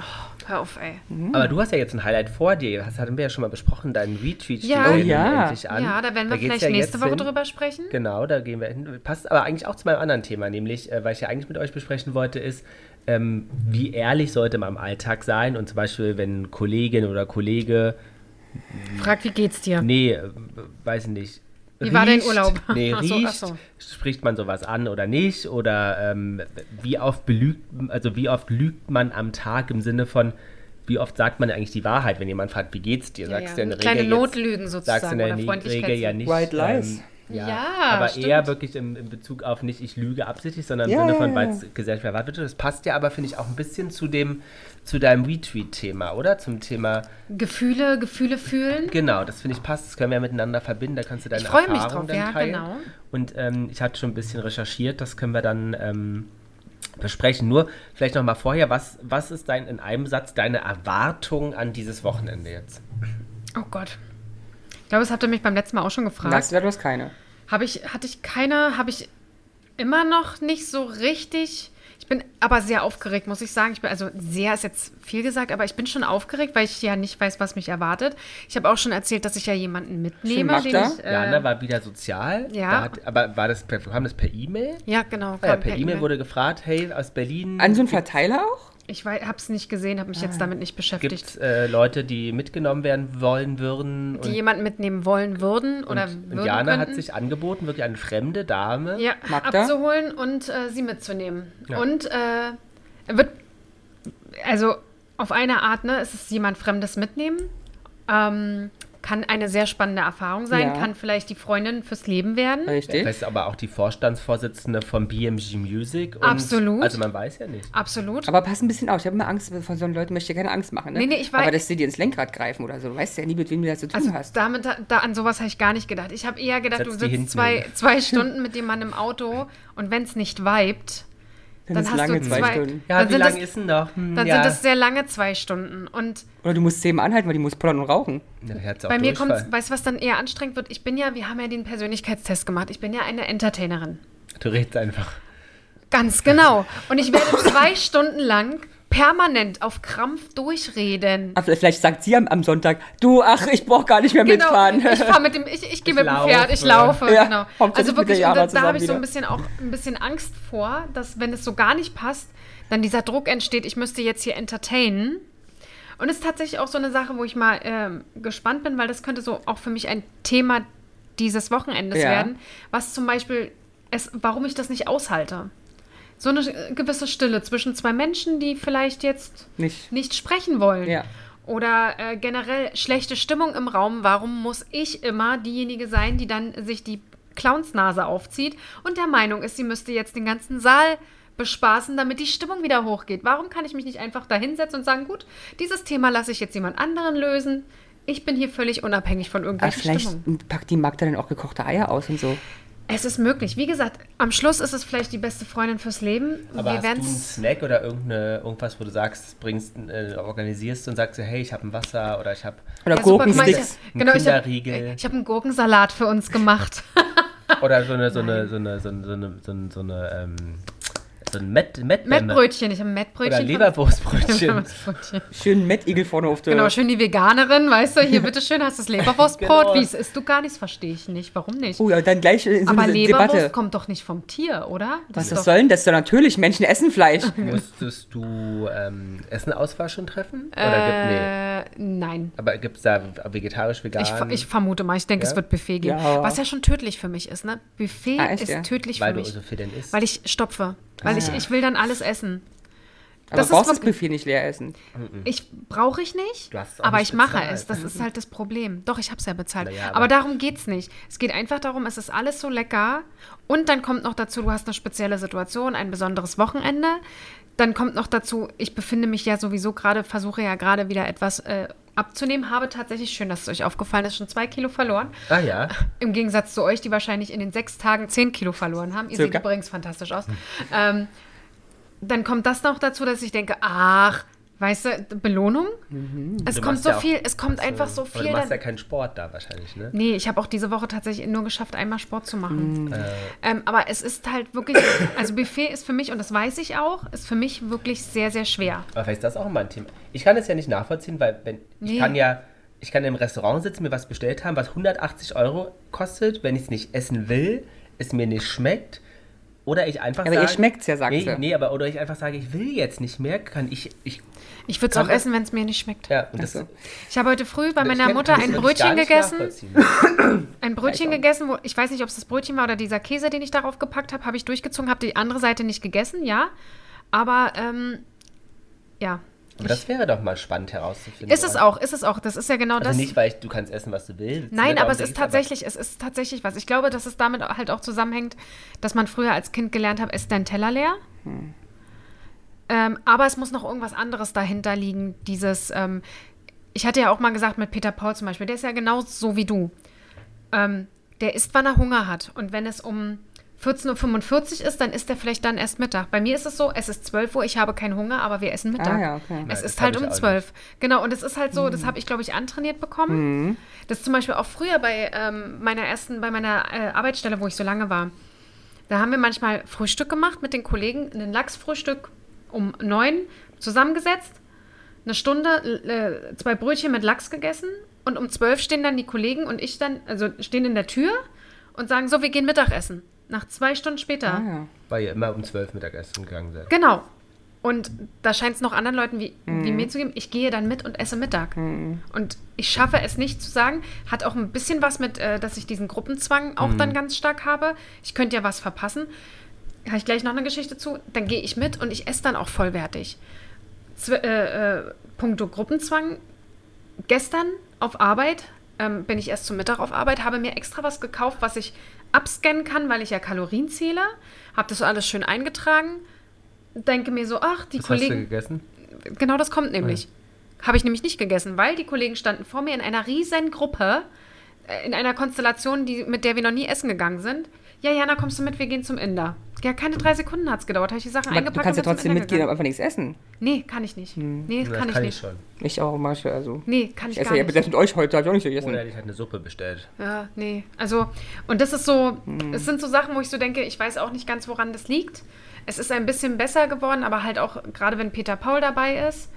hör auf, ey. Aber du hast ja jetzt ein Highlight vor dir. Das hatten wir ja schon mal besprochen. Dein Retreat steht Ja. Oh ja ja. endlich an. Ja, da werden wir geht's vielleicht ja nächste jetzt Woche hin. drüber sprechen. Genau, da gehen wir hin. Passt aber eigentlich auch zu meinem anderen Thema, nämlich, äh, weil ich ja eigentlich mit euch besprechen wollte, ist, ähm, wie ehrlich sollte man im Alltag sein? Und zum Beispiel, wenn Kollegin oder Kollege, Frag, wie geht's dir? nee, äh, weiß nicht. Wie war dein Urlaub? Nee, Ach so, riecht, ach so. spricht man sowas an oder nicht? Oder ähm, wie oft belügt, also wie oft lügt man am Tag im Sinne von, wie oft sagt man eigentlich die Wahrheit, wenn jemand fragt, wie geht's dir? Ja, Sagst ja. du in der Kleine Regel jetzt- Notlügen Sagst du sozusagen in oder der Freundlichkeit. Regel ja nicht. White lies. Ähm, ja, Ja, aber stimmt. eher wirklich im, in Bezug auf nicht, ich lüge absichtlich, sondern im Ja, Sinne ja, von, ja. weil es gesellschaftlich erwartet wird. Das passt ja aber, finde ich, auch ein bisschen zu dem, zu deinem Retweet-Thema, oder? Zum Thema, Gefühle, Gefühle fühlen. genau, das finde ich passt, das können wir ja miteinander verbinden, da kannst du deine Ich freue mich Erfahrungen drauf, dann ja, teilen. genau. Und ähm, ich hatte schon ein bisschen recherchiert, das können wir dann ähm, besprechen. Nur vielleicht noch mal vorher, was, was ist dein, in einem Satz deine Erwartung an dieses Wochenende jetzt? Oh Gott. Ich glaube, das habt ihr mich beim letzten Mal auch schon gefragt. Sagst du, du hast keine. Habe ich, hatte ich keine, habe ich immer noch nicht so richtig. Ich bin aber sehr aufgeregt, muss ich sagen. Ich bin, also sehr ist jetzt viel gesagt, aber ich bin schon aufgeregt, weil ich ja nicht weiß, was mich erwartet. Ich habe auch schon erzählt, dass ich ja jemanden mitnehme, macht den er. ich. Äh, Jana war wieder sozial. ja. Da hat, aber war das per, kam das per E-Mail? ja, genau. Ah, ja, kam per E-Mail wurde gefragt, hey, aus Berlin. An so einen Verteiler auch? Ich habe es nicht gesehen, habe mich jetzt damit nicht beschäftigt. Gibt es äh, Leute, die mitgenommen werden wollen würden? Die und, jemanden mitnehmen wollen würden oder und, würden und Jana hat könnten. sich angeboten, wirklich eine fremde Dame. Ja, Magda? abzuholen und äh, sie mitzunehmen. Ja. Und äh, er wird, also auf eine Art, ne, es ist jemand Fremdes mitnehmen, ähm, kann eine sehr spannende Erfahrung sein, Ja. kann vielleicht die Freundin fürs Leben werden. Richtig. Das ist aber auch die Vorstandsvorsitzende von B M G Music. Und, Absolut. Also man weiß ja nicht. Absolut. Aber pass ein bisschen auf. Ich habe immer Angst, von so Leuten möchte ich dir keine Angst machen. Ne? Nee, nee, ich weiß- Aber dass sie dir ins Lenkrad greifen oder so. Du weißt ja nie, mit wem du das zu tun also hast. damit, da, da, an sowas habe ich gar nicht gedacht. Ich habe eher gedacht, Setz du die sitzt hinten zwei, hin. zwei Stunden mit jemandem im Auto und wenn es nicht vibet, Dann, dann ist hast lange du zwei, zwei- Stunden. Ja, Dann wie sind lange das- ist denn noch? Hm, dann ja. sind es sehr lange zwei Stunden. Und Oder du musst zehnmal anhalten, weil die muss pullern und rauchen. Ja, der hat's auch bei mir Durchfall. kommt, weißt du, was dann eher anstrengend wird? Ich bin ja, wir haben ja den Persönlichkeitstest gemacht. Ich bin ja eine Entertainerin. Du redest einfach. Ganz genau. Und ich werde zwei Stunden lang permanent auf Krampf durchreden. Aber vielleicht sagt sie am, am Sonntag, du, ach, ich brauche gar nicht mehr mitfahren. Genau, ich fahre mit dem, ich, ich gehe Ich mit dem Pferd, ich laufe. laufe, Ja, genau. hauptsächlich Also mit wirklich, der und Jana da, da habe ich so zusammen ein bisschen auch ein bisschen Angst vor, dass wenn es so gar nicht passt, dann dieser Druck entsteht, ich müsste jetzt hier entertainen. Und es ist tatsächlich auch so eine Sache, wo ich mal ähm, gespannt bin, weil das könnte so auch für mich ein Thema dieses Wochenendes Ja. werden, was zum Beispiel, es, warum ich das nicht aushalte. So eine gewisse Stille zwischen zwei Menschen, die vielleicht jetzt Nicht. nicht sprechen wollen. Ja. Oder äh, generell schlechte Stimmung im Raum. Warum muss ich immer diejenige sein, die dann sich die Clownsnase aufzieht und der Meinung ist, sie müsste jetzt den ganzen Saal bespaßen, damit die Stimmung wieder hochgeht? Warum kann ich mich nicht einfach da hinsetzen und sagen, gut, dieses Thema lasse ich jetzt jemand anderen lösen. Ich bin hier völlig unabhängig von Aber irgendwelchen vielleicht Stimmungen. packt die Magda dann auch gekochte Eier aus und so. Es ist möglich. Wie gesagt, am Schluss ist es vielleicht die beste Freundin fürs Leben. Aber Wir hast du einen werden's- Snack oder irgendeine, irgendwas, wo du sagst, bringst, äh, organisierst und sagst, hey, ich habe ein Wasser oder ich habe Oder Ja, super, guck mal, Gurkensticks. ich- Genau, ich habe Kinderriegel. ich hab einen Gurkensalat für uns gemacht. oder so eine, so eine, so eine, so eine, so eine, so eine, so eine ähm, so ein Met, Met Mettbrötchen. Ich habe ein Mettbrötchen. Oder von- Leberwurstbrötchen. Leberwurstbrötchen. Schön Mettigel vorne auf der... Genau, schön die Veganerin, weißt du, hier bitteschön, hast du das Leberwurstbrot. Genau. Wie es isst du gar nicht, verstehe ich nicht. Warum nicht? Oh ja, dann gleich in so Aber eine Leberwurst Debatte. kommt doch nicht vom Tier, oder? Was ist das doch- soll denn? Das ist doch natürlich, Menschen essen Fleisch. Musstest du ähm, Essenauswahl schon treffen? Oder gibt, nee. Äh, nein. Aber gibt es da vegetarisch, vegan? Ich, ver- ich vermute mal, ich denke, Ja? es wird Buffet geben. Ja. Was ja schon tödlich für mich ist, ne? Buffet Ah, echt, ist ja? tödlich weil für du mich. so viel denn isst. Weil ich stopfe. Weil ich, Ah. ich will dann alles essen. Aber Das du brauchst ist das wirklich- Buffet nicht leer essen. Ich brauche ich nicht, Du hast es auch aber nicht ich mache bezahlt. es. Das ist halt das Problem. Doch, ich habe es ja bezahlt. Naja, aber, aber- darum geht es nicht. Es geht einfach darum, es ist alles so lecker. Und dann kommt noch dazu, du hast eine spezielle Situation, ein besonderes Wochenende. Dann kommt noch dazu, ich befinde mich ja sowieso gerade, versuche ja gerade wieder etwas äh, abzunehmen. Habe tatsächlich, schön, dass es euch aufgefallen ist, schon zwei Kilo verloren. Ah ja. Im Gegensatz zu euch, die wahrscheinlich in den sechs Tagen zehn Kilo verloren haben. Ihr Circa. seht übrigens fantastisch aus. Ähm, dann kommt das noch dazu, dass ich denke, ach, Weißt du, Belohnung? Es Du kommt machst so ja auch- viel, es kommt einfach so Aber viel. du machst ja Dann, keinen Sport da wahrscheinlich, ne? nee, ich habe auch diese Woche tatsächlich nur geschafft, einmal Sport zu machen. Äh, Ähm, aber es ist halt wirklich, also Buffet ist für mich, und das weiß ich auch, ist für mich wirklich sehr, sehr schwer. aber vielleicht ist das auch immer ein Thema. Ich kann es ja nicht nachvollziehen, weil wenn ich Nee. kann ja, ich kann im Restaurant sitzen, mir was bestellt haben, was hundertachtzig Euro kostet, wenn ich es nicht essen will, es mir nicht schmeckt. Oder ich einfach Aber sage... ihr schmeckt's ja, sagt nee, sie. nee, aber oder ich einfach sage, ich will jetzt nicht mehr, kann ich... ich Ich würde es Kann auch das- essen, wenn es mir nicht schmeckt. ja, und das, Ach so. Ich habe heute früh bei ich meiner kann- Mutter das ein würde ich gar Brötchen nicht gegessen. nachvollziehen. Ein Brötchen gegessen, wo ich weiß nicht, ob es das Brötchen war oder dieser Käse, den ich darauf gepackt habe, habe ich durchgezogen, habe die andere Seite nicht gegessen, ja. Aber ähm, ja. Aber das wäre doch mal spannend herauszufinden. Ist es oder? auch, ist es auch. Das ist ja genau Also das. nicht, weil ich, du kannst essen, was du willst. Nein, ne? aber Darum es denke ist ich, tatsächlich, es ist tatsächlich was. Ich glaube, dass es damit halt auch zusammenhängt, dass man früher als Kind gelernt hat, ess dein Teller leer. Hm. Ähm, aber es muss noch irgendwas anderes dahinter liegen. Dieses, ähm, ich hatte ja auch mal gesagt mit Peter Paul zum Beispiel, der ist ja genau so wie du. Ähm, der isst, wann er Hunger hat. Und wenn es um vierzehn Uhr fünfundvierzig ist, dann isst er vielleicht dann erst Mittag. Bei mir ist es so, es ist zwölf Uhr, ich habe keinen Hunger, aber wir essen Mittag. Ah, ja, okay. Es Nein, ist das halt hab ich um auch zwölf. Genau, und es ist halt so, das habe ich, glaube ich, antrainiert bekommen. Das ist zum Beispiel auch früher bei ähm, meiner ersten, bei meiner äh, Arbeitsstelle, wo ich so lange war. Da haben wir manchmal Frühstück gemacht mit den Kollegen, ein Lachsfrühstück um neun zusammengesetzt, eine Stunde, äh, zwei Brötchen mit Lachs gegessen und um zwölf stehen dann die Kollegen und ich dann, also stehen in der Tür und sagen, so, wir gehen Mittagessen. Nach zwei Stunden später. Ah, ja. Weil ihr immer um zwölf Mittagessen gegangen seid. Genau. Und da scheint es noch anderen Leuten wie, wie mir zu geben, ich gehe dann mit und esse Mittag. Und ich schaffe es nicht zu sagen, hat auch ein bisschen was mit, äh, dass ich diesen Gruppenzwang auch dann ganz stark habe. Ich könnte ja was verpassen. Habe ich gleich noch eine Geschichte zu. Dann gehe ich mit und ich esse dann auch vollwertig. Zw äh, äh, Punkto Gruppenzwang. Gestern auf Arbeit, ähm, bin ich erst zum Mittag auf Arbeit, habe mir extra was gekauft, was ich abscannen kann, weil ich ja Kalorien zähle. Habe das so alles schön eingetragen. Denke mir so, ach, die Was hast du Kollegen... gegessen? Genau das kommt nämlich. Habe ich nämlich nicht gegessen, weil die Kollegen standen vor mir in einer riesen Gruppe, äh, in einer Konstellation, die, mit der wir noch nie essen gegangen sind. Ja, Jana, kommst du mit? Wir gehen zum Inder. Ja, keine drei Sekunden hat es gedauert. Habe ich die Sachen Aber eingepackt du kannst ja und bin zum trotzdem Inder mitgehen, aber gegangen. einfach nichts essen. Nee, kann ich nicht. Nee, Das kann ich kann nicht. ich schon. Ich auch manchmal, also. Nee, kann ich Ich esse gar ja nicht. selbst mit euch heute, habe ich auch nicht gegessen. Oder hätte ich halt eine Suppe bestellt. Ja, nee. Also, und das ist so, es sind so Sachen, wo ich so denke, ich weiß auch nicht ganz, woran das liegt. Es ist ein bisschen besser geworden, aber halt auch, gerade wenn Peter Paul dabei ist.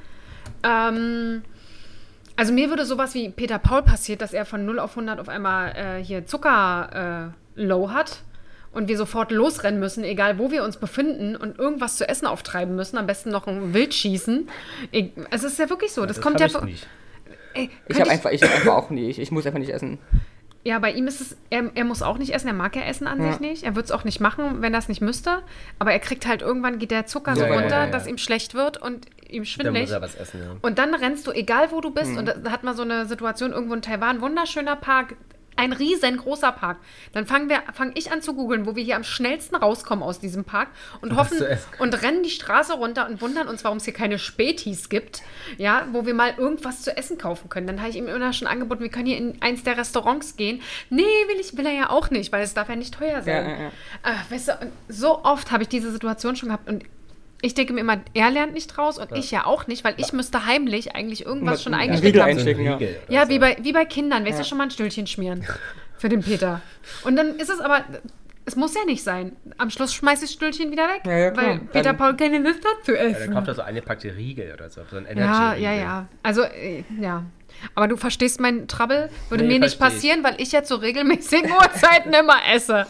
Ähm, also mir würde sowas wie Peter Paul passiert, dass er von null auf hundert auf einmal äh, hier Zucker äh, low hat und wir sofort losrennen müssen, egal wo wir uns befinden und irgendwas zu essen auftreiben müssen, am besten noch ein Wild schießen. Ich, es ist ja wirklich so, das, kommt ja... hab ich nicht. Ey, Ich könnte habe einfach, ich hab einfach auch nicht. Ich muss einfach nicht essen. Ja, bei ihm ist es, er, er muss auch nicht essen, er mag ja Essen an Ja. sich nicht. Er würde es auch nicht machen, wenn er es nicht müsste. Aber er kriegt halt irgendwann, geht der Zucker so Ja, ja, runter, ja, ja. dass ihm schlecht wird und ihm Da schwindelig. muss er was essen, ja. Und dann rennst du, egal wo du Hm. bist, und da, da hat man so eine Situation irgendwo in Taiwan, wunderschöner Park, ein riesengroßer Park. Dann fangen wir, fange ich an zu googeln, wo wir hier am schnellsten rauskommen aus diesem Park und hoffen zu essen. und rennen die Straße runter und wundern uns, warum es hier keine Spätis gibt, ja, wo wir mal irgendwas zu essen kaufen können. Dann habe ich ihm immer schon angeboten, wir können hier in eins der Restaurants gehen. Nee, will ich, will er ja auch nicht, weil es darf ja nicht teuer sein. Ja, ja, ja. Äh, weißt du, und so oft habe ich diese Situation schon gehabt und ich denke mir immer, er lernt nicht raus und ich ja auch nicht, weil ich müsste heimlich eigentlich irgendwas schon Einen eingesteckt Riegel haben. einstecken, ja. Riegel oder Ja, so. wie bei, wie bei Kindern, weißt du, schon mal ein Stühlchen schmieren für den Peter. Und dann ist es aber, es muss ja nicht sein. Am Schluss schmeiß ich das Stühlchen wieder weg, Ja, ja, klar. weil Peter Dann- Paul keine Lust hat zu Ja, dann essen. kauft er so eine Packte Riegel oder so, so ein Ja, Energy-Riegel. ja, ja. Also, äh, ja. Aber du verstehst meinen Trouble? Würde Nee, mir nicht versteh ich. passieren, weil ich ja zu regelmäßigen Uhrzeiten immer esse.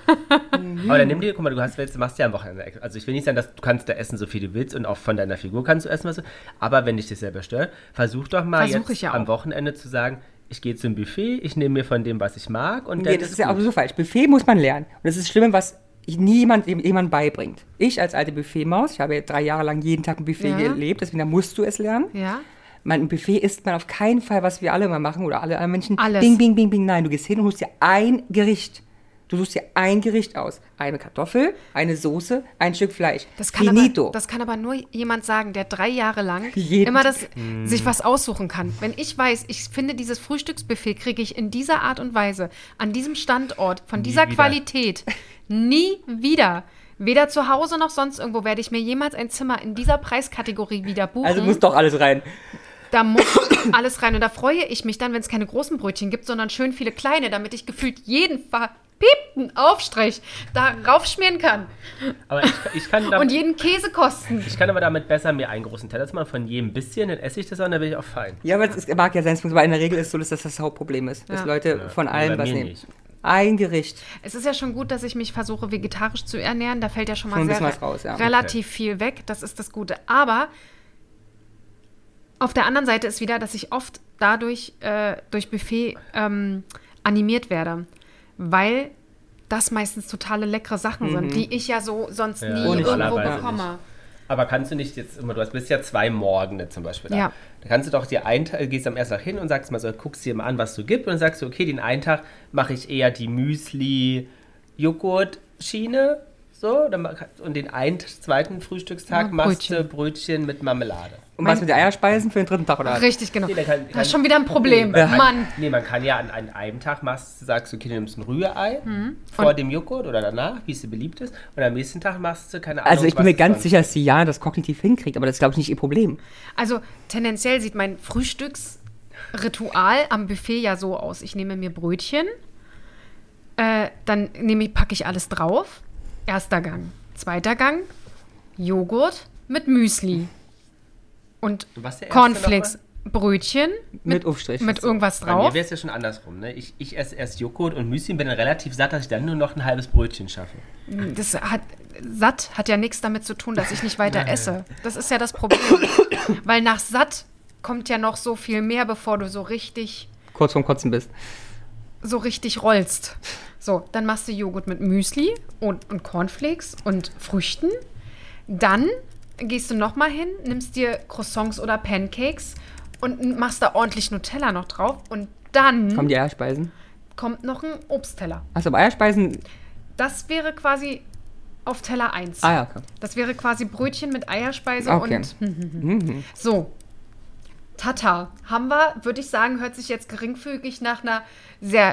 Aber dann nimm dir, guck mal, du hast jetzt, machst ja am Wochenende. Also ich will nicht sagen, dass du kannst da essen, so viel du willst und auch von deiner Figur kannst du essen, was du, aber wenn dich das selber stört, versuch doch mal Versuch ich jetzt ja am auch. Wochenende zu sagen, ich gehe zum Buffet, ich nehme mir von dem, was ich mag und Nee, dann das ist ist ja gut. auch so falsch. Buffet muss man lernen. Und das ist das Schlimme, was niemand jemand beibringt. Ich als alte Buffetmaus, ich habe ja drei Jahre lang jeden Tag ein Buffet Ja. gelebt, deswegen da musst du es lernen. Ja? Man, ein Buffet isst man auf keinen Fall, was wir alle immer machen oder alle anderen Menschen. Alles. Bing, bing, bing, bing. Nein, du gehst hin und holst dir ein Gericht. Du suchst dir ein Gericht aus. Eine Kartoffel, eine Soße, ein Stück Fleisch. Das kann, Finito. aber, das kann aber nur jemand sagen, der drei Jahre lang Jeden immer das, sich was aussuchen kann. Wenn ich weiß, ich finde, dieses Frühstücksbuffet kriege ich in dieser Art und Weise, an diesem Standort, von dieser wieder. Qualität, nie wieder. Weder zu Hause noch sonst irgendwo werde ich mir jemals ein Zimmer in dieser Preiskategorie wieder buchen. Also muss doch alles rein. Da muss alles rein. Und da freue ich mich dann, wenn es keine großen Brötchen gibt, sondern schön viele kleine, damit ich gefühlt jeden verpiepten Aufstrich da raufschmieren kann. Aber ich, ich kann damit, Und jeden Käse kosten. ich kann aber damit besser mir einen großen Teller machen, von jedem bisschen, dann esse ich das und dann bin ich auch fein. Ja, aber es mag ja sein, aber in der Regel ist es so, dass das das Hauptproblem ist. Dass Ja. Leute Ja, von bei allem mir was nehmen. nicht. Ein Gericht. Es ist ja schon gut, dass ich mich versuche, vegetarisch zu ernähren. Da fällt ja schon mal Schon ein sehr, bisschen was raus, ja. relativ viel weg. Das ist das Gute. Aber auf der anderen Seite ist wieder, dass ich oft dadurch äh, durch Buffet ähm, animiert werde. Weil das meistens totale leckere Sachen sind, die ich ja so sonst Ja, nie Ohne irgendwo normalerweise bekomme. Aber kannst du nicht jetzt immer, du hast bist ja zwei Morgende zum Beispiel da. Ja. Da kannst du doch dir einen Tag, gehst am ersten Tag hin und sagst mal so, guckst dir mal an, was du gibt und dann sagst du, okay, den einen Tag mache ich eher die Müsli-Joghurt-Schiene, so, dann, mach- und den einen zweiten Frühstückstag Ja, machst du Brötchen. Brötchen mit Marmelade. Und was mit den Eierspeisen für den dritten Tag, oder? was? Richtig, genau. Nee, dann kann- das ist schon wieder ein Problem. Nee, man kann, Mann. Nee, man kann ja an, an einem Tag machst, sagst du, okay, du nimmst ein Rührei vor dem Joghurt oder danach, wie es dir beliebt ist. Und am nächsten Tag machst du, keine Ahnung, Also ich bin was mir es ganz sonst- sicher, dass die Jana das kognitiv hinkriegt, aber das ist, glaube ich, nicht ihr Problem. Also tendenziell sieht mein Frühstücksritual am Buffet ja so aus. Ich nehme mir Brötchen, äh, dann nehme ich, packe ich alles drauf. Erster Gang. Zweiter Gang, Joghurt mit Müsli. Und Was der erste Cornflakes, Brötchen Mit mit, Aufstrich. mit irgendwas Bei mir drauf. wäre es ja schon andersrum. Ne? Ich, ich esse erst Joghurt und Müsli und bin dann relativ satt, dass ich dann nur noch ein halbes Brötchen schaffe. Das hat, satt hat ja nichts damit zu tun, dass ich nicht weiter esse. Das ist ja das Problem. Weil nach satt kommt ja noch so viel mehr, bevor du so richtig, Kurz vorm Kotzen bist. so richtig rollst. So, dann machst du Joghurt mit Müsli und, und Cornflakes und Früchten. Dann gehst du nochmal hin, nimmst dir Croissants oder Pancakes und machst da ordentlich Nutella noch drauf. Und dann Kommen die Eierspeisen? kommt noch ein Obstteller. Achso, aber Eierspeisen. Das wäre quasi auf Teller eins. Ah ja, okay. Das wäre quasi Brötchen mit Eierspeise Okay. und Mhm. so. Tata haben wir, würde ich sagen, hört sich jetzt geringfügig nach einer sehr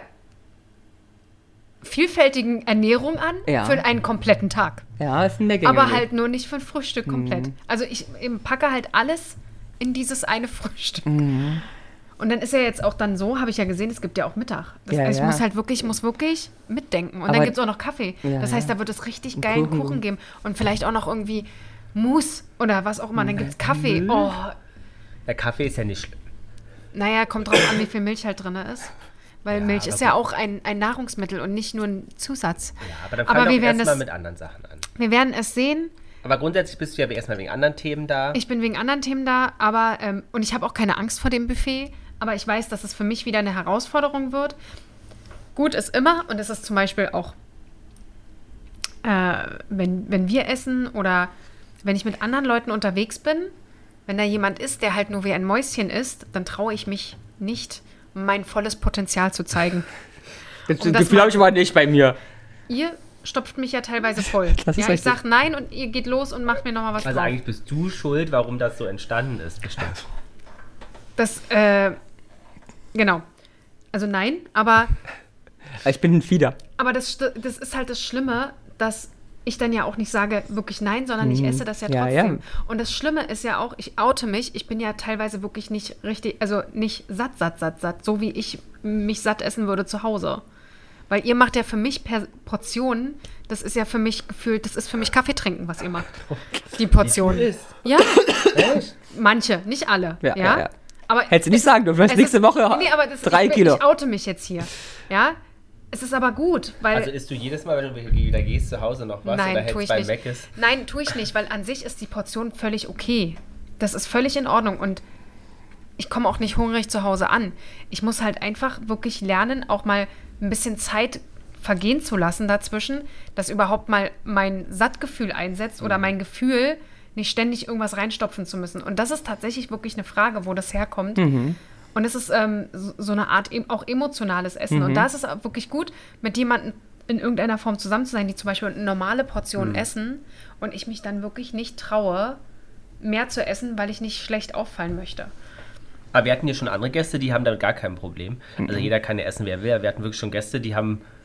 vielfältigen Ernährung an Ja. für einen kompletten Tag. Ja, ist ein Mehrgänge. Aber halt nur nicht für ein Frühstück komplett. Mhm. Also ich eben packe halt alles in dieses eine Frühstück. Mhm. Und dann ist ja jetzt auch dann so, habe ich ja gesehen, es gibt ja auch Mittag. Das, Ja, also ich ja. muss halt wirklich, muss wirklich mitdenken. Und Aber- dann gibt es auch noch Kaffee. Ja, das heißt, ja. da wird es richtig Und geilen Kuchen. Kuchen. geben. Und vielleicht auch noch irgendwie Mousse oder was auch immer. Dann gibt es Kaffee. Oh, Der Kaffee ist ja nicht schlimm. naja, kommt drauf an, wie viel Milch halt drin ist. Weil Ja, Milch aber ist ja gut. auch ein, ein Nahrungsmittel und nicht nur ein Zusatz. Ja, aber dann Aber fang wir doch werden erstmal das- mit anderen Sachen an. Wir werden es sehen. Aber grundsätzlich bist du ja erstmal wegen anderen Themen da. Ich bin wegen anderen Themen da, aber ähm, und ich habe auch keine Angst vor dem Buffet, aber ich weiß, dass es für mich wieder eine Herausforderung wird. Gut ist immer, und es ist zum Beispiel auch, äh, wenn, wenn wir essen oder wenn ich mit anderen Leuten unterwegs bin, wenn da jemand ist, der halt nur wie ein Mäuschen ist, dann traue ich mich nicht, mein volles Potenzial zu zeigen. Das um das Gefühl mal- habe ich aber nicht bei mir. Ihr stopft mich ja teilweise voll. Das ist ja, ich richtig. sag nein und ihr geht los und macht mir nochmal was Also drauf. eigentlich bist du schuld, warum das so entstanden ist, bestimmt. Das, äh, genau. Also nein, aber, Ich bin ein Fieder. aber das, st- das ist halt das Schlimme, dass ich dann ja auch nicht sage wirklich nein, sondern ich Mhm. esse das ja Ja, trotzdem. ja. Und das Schlimme ist ja auch, ich oute mich, ich bin ja teilweise wirklich nicht richtig, also nicht satt, satt, satt, satt, so wie ich mich satt essen würde zu Hause. Weil ihr macht ja für mich per Portionen, das ist ja für mich gefühlt, das ist für mich Kaffee trinken, was ihr macht. Die Portion. Ist. Ja, Echt? manche, nicht alle. Ja, Ja, ja, ja. Aber Hättest du nicht sagen dürfen, du hast es nächste ist- Woche nee, aber das, drei ich, Kilo. Ich oute mich jetzt hier. Ja, es ist aber gut, weil Also isst du jedes Mal, wenn du wieder gehst, zu Hause noch was oder nein, tue hältst ich bei nicht. Mc's? Nein, tue ich nicht, weil an sich ist die Portion völlig okay. Das ist völlig in Ordnung und ich komme auch nicht hungrig zu Hause an. Ich muss halt einfach wirklich lernen, auch mal ein bisschen Zeit vergehen zu lassen dazwischen, dass überhaupt mal mein Sattgefühl einsetzt oder mein Gefühl, nicht ständig irgendwas reinstopfen zu müssen. Und das ist tatsächlich wirklich eine Frage, wo das herkommt. Und es ist ähm, so, so eine Art em- auch emotionales Essen. Und da ist es auch wirklich gut, mit jemandem in irgendeiner Form zusammen zu sein, die zum Beispiel eine normale Portion essen und ich mich dann wirklich nicht traue, mehr zu essen, weil ich nicht schlecht auffallen möchte. Aber wir hatten hier schon andere Gäste, die haben damit gar kein Problem. Also jeder kann ja essen, wer will. Wir hatten wirklich schon Gäste, die haben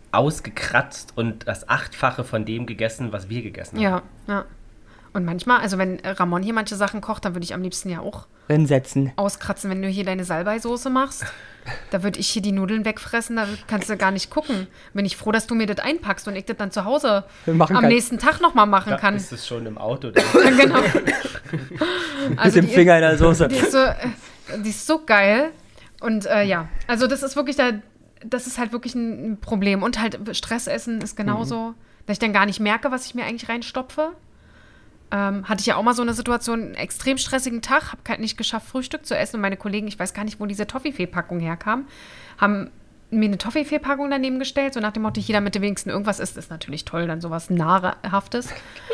ausgekratzt und das Achtfache von dem gegessen, was wir gegessen haben. Ja, ja. Und manchmal, also wenn Ramon hier manche Sachen kocht, dann würde ich am liebsten ja auch Hinsetzen. auskratzen. Wenn du hier deine Salbeisoße machst, da würde ich hier die Nudeln wegfressen, da kannst du gar nicht gucken. Bin ich froh, dass du mir das einpackst und ich das dann zu Hause Machen am kann. nächsten Tag nochmal machen Da kann. ist es schon im Auto. Dann. Genau. Mit Also dem die- Finger in der Soße. Die ist so, äh, die ist so geil. Und äh, ja, also das ist wirklich da, das ist halt wirklich ein Problem. Und halt Stressessen ist genauso, dass ich dann gar nicht merke, was ich mir eigentlich reinstopfe. Ähm, hatte ich ja auch mal so eine Situation, einen extrem stressigen Tag, habe halt nicht geschafft, Frühstück zu essen. Und meine Kollegen, ich weiß gar nicht, wo diese Toffifee-Packung herkam, haben mir eine Toffifee-Packung daneben gestellt, so nach dem Motto, jeder mit dem wenigsten irgendwas isst, ist natürlich toll, dann sowas Nahrhaftes.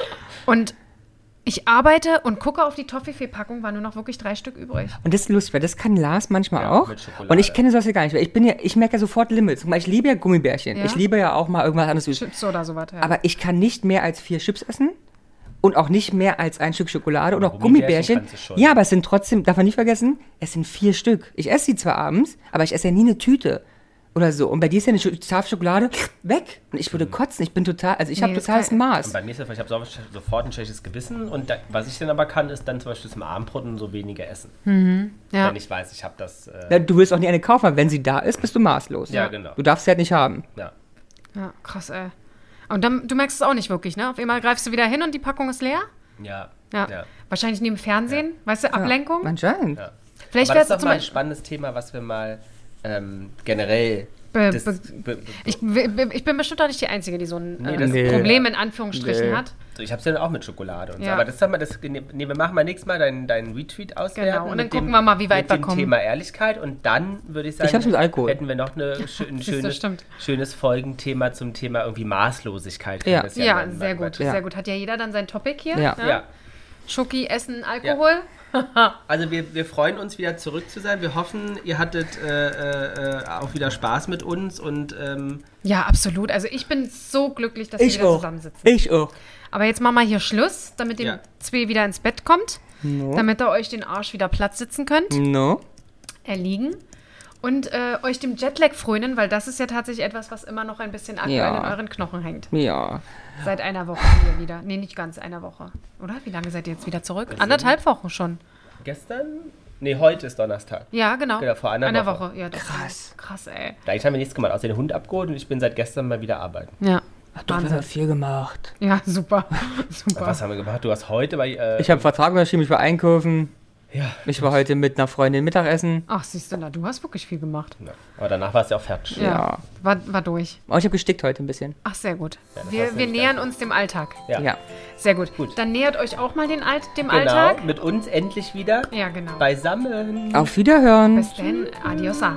Und ich arbeite und gucke auf die Toffifee-Packung, waren nur noch wirklich drei Stück übrig. Und das ist lustig, weil das kann Lars manchmal Ja, auch. mit Schokolade. Und ich kenne sowas ja gar nicht. Weil ich bin ja, ich merke ja sofort Limits. Guck mal, ich liebe ja Gummibärchen. Ja? Ich liebe ja auch mal irgendwas anderes. Chips oder sowas, ja. Aber ich kann nicht mehr als vier Chips essen. Und auch nicht mehr als ein Stück Schokolade und Aber auch Gummibärchen Gummibärchen. kannst du schon. Ja, aber es sind trotzdem, darf man nicht vergessen, es sind vier Stück. Ich esse sie zwar abends, aber ich esse ja nie eine Tüte oder so. Und bei dir ist ja eine Sch- Tafel Schokolade weg. Und ich würde kotzen. Ich bin total, also ich Nee, habe das totales kann- Maß. Und bei mir ist das, ich habe so- sofort ein schlechtes Gewissen und da, was ich dann aber kann, ist dann zum Beispiel zum Abendbrot und so weniger essen. ja. Wenn ich weiß, ich habe das. Äh, Ja, du willst auch nie eine kaufen, weil wenn sie da ist, bist du maßlos. Ja, genau. Du darfst sie halt nicht haben. ja. Ja, krass, ey. Und dann, du merkst es auch nicht wirklich, ne? Auf einmal greifst du wieder hin und die Packung ist leer. Ja. Ja. ja. Wahrscheinlich neben Fernsehen, weißt du, Ablenkung. Anscheinend. Ja. Vielleicht Aber wäre das es ist doch zum mal ein Beispiel. spannendes Thema, was wir mal ähm, generell. Be- dis- be- be- be- Ich, be- ich bin bestimmt auch nicht die Einzige, die so ein Nee, äh, das- Nee. Problem in Anführungsstrichen Nee. hat. So, ich habe es ja auch mit Schokolade und so. Ja. Aber das haben wir, das, nee, wir machen mal nächstes Mal deinen, deinen Retweet auswerten. Genau, und dann mit gucken wir mal, wie weit mit wir dem kommen. Thema Ehrlichkeit und dann würde ich sagen, Ich hab's mit Alkohol. hätten wir noch eine, schö- ein siehst du, schönes, stimmt. schönes Folgenthema zum Thema irgendwie Maßlosigkeit. können Ja. wir es Ja, nennen, sehr weil- gut, Ja. sehr gut. Hat ja jeder dann sein Topic hier. Ja. ne? Ja. Schoki, Essen, Alkohol. Also wir, wir freuen uns wieder zurück zu sein. Wir hoffen, ihr hattet äh, äh, auch wieder Spaß mit uns und ähm, Ja, absolut. Also ich bin so glücklich, dass wir Ich wieder auch. zusammensitzen. Ich auch. Aber jetzt machen wir hier Schluss, damit ihr Ja. zwei wieder ins Bett kommt, No. damit ihr euch den Arsch wieder Platz sitzen könnt, No. erliegen und äh, euch dem Jetlag frönen, weil das ist ja tatsächlich etwas, was immer noch ein bisschen aktuell Ja. in euren Knochen hängt. Ja. Seit einer Woche hier wieder. Nee, nicht ganz einer Woche. Oder? Wie lange seid ihr jetzt wieder zurück? Anderthalb Wochen schon. gestern? Nee, heute ist Donnerstag. Ja, genau. Genau, vor einer einer Woche. Woche. Ja, das Krass. Krass, ey. Eigentlich haben wir nichts gemacht, außer den Hund abgeholt und ich bin seit gestern mal wieder arbeiten. Ja. Hat doch Wahnsinn. wieder viel gemacht. Ja, super. super. Was haben wir gemacht? Du hast heute bei. Äh, Ich habe einen Vertrag unterschrieben, ich war einkaufen. ja. Ich war heute mit einer Freundin Mittagessen. Ach, siehst du, na, du hast wirklich viel gemacht. Ja. Aber danach war es ja auch fertig. Ja. Ja. War, war durch. Oh, ich habe gestickt heute ein bisschen. Ach, sehr gut. Ja, das wir hast du wir nicht nähern ganz- uns dem Alltag. Ja. Ja. Sehr gut. Gut. Dann nähert euch auch mal den Alt dem Genau, Alltag. mit uns endlich wieder Ja, genau. beisammen. Auf Wiederhören. Bis dann. Adiosa.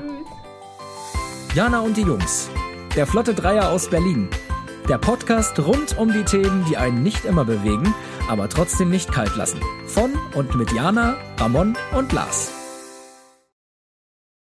Jana und die Jungs. Der Flotte Dreier aus Berlin. Der Podcast rund um die Themen, die einen nicht immer bewegen, aber trotzdem nicht kalt lassen. Von und mit Jana, Ramon und Lars.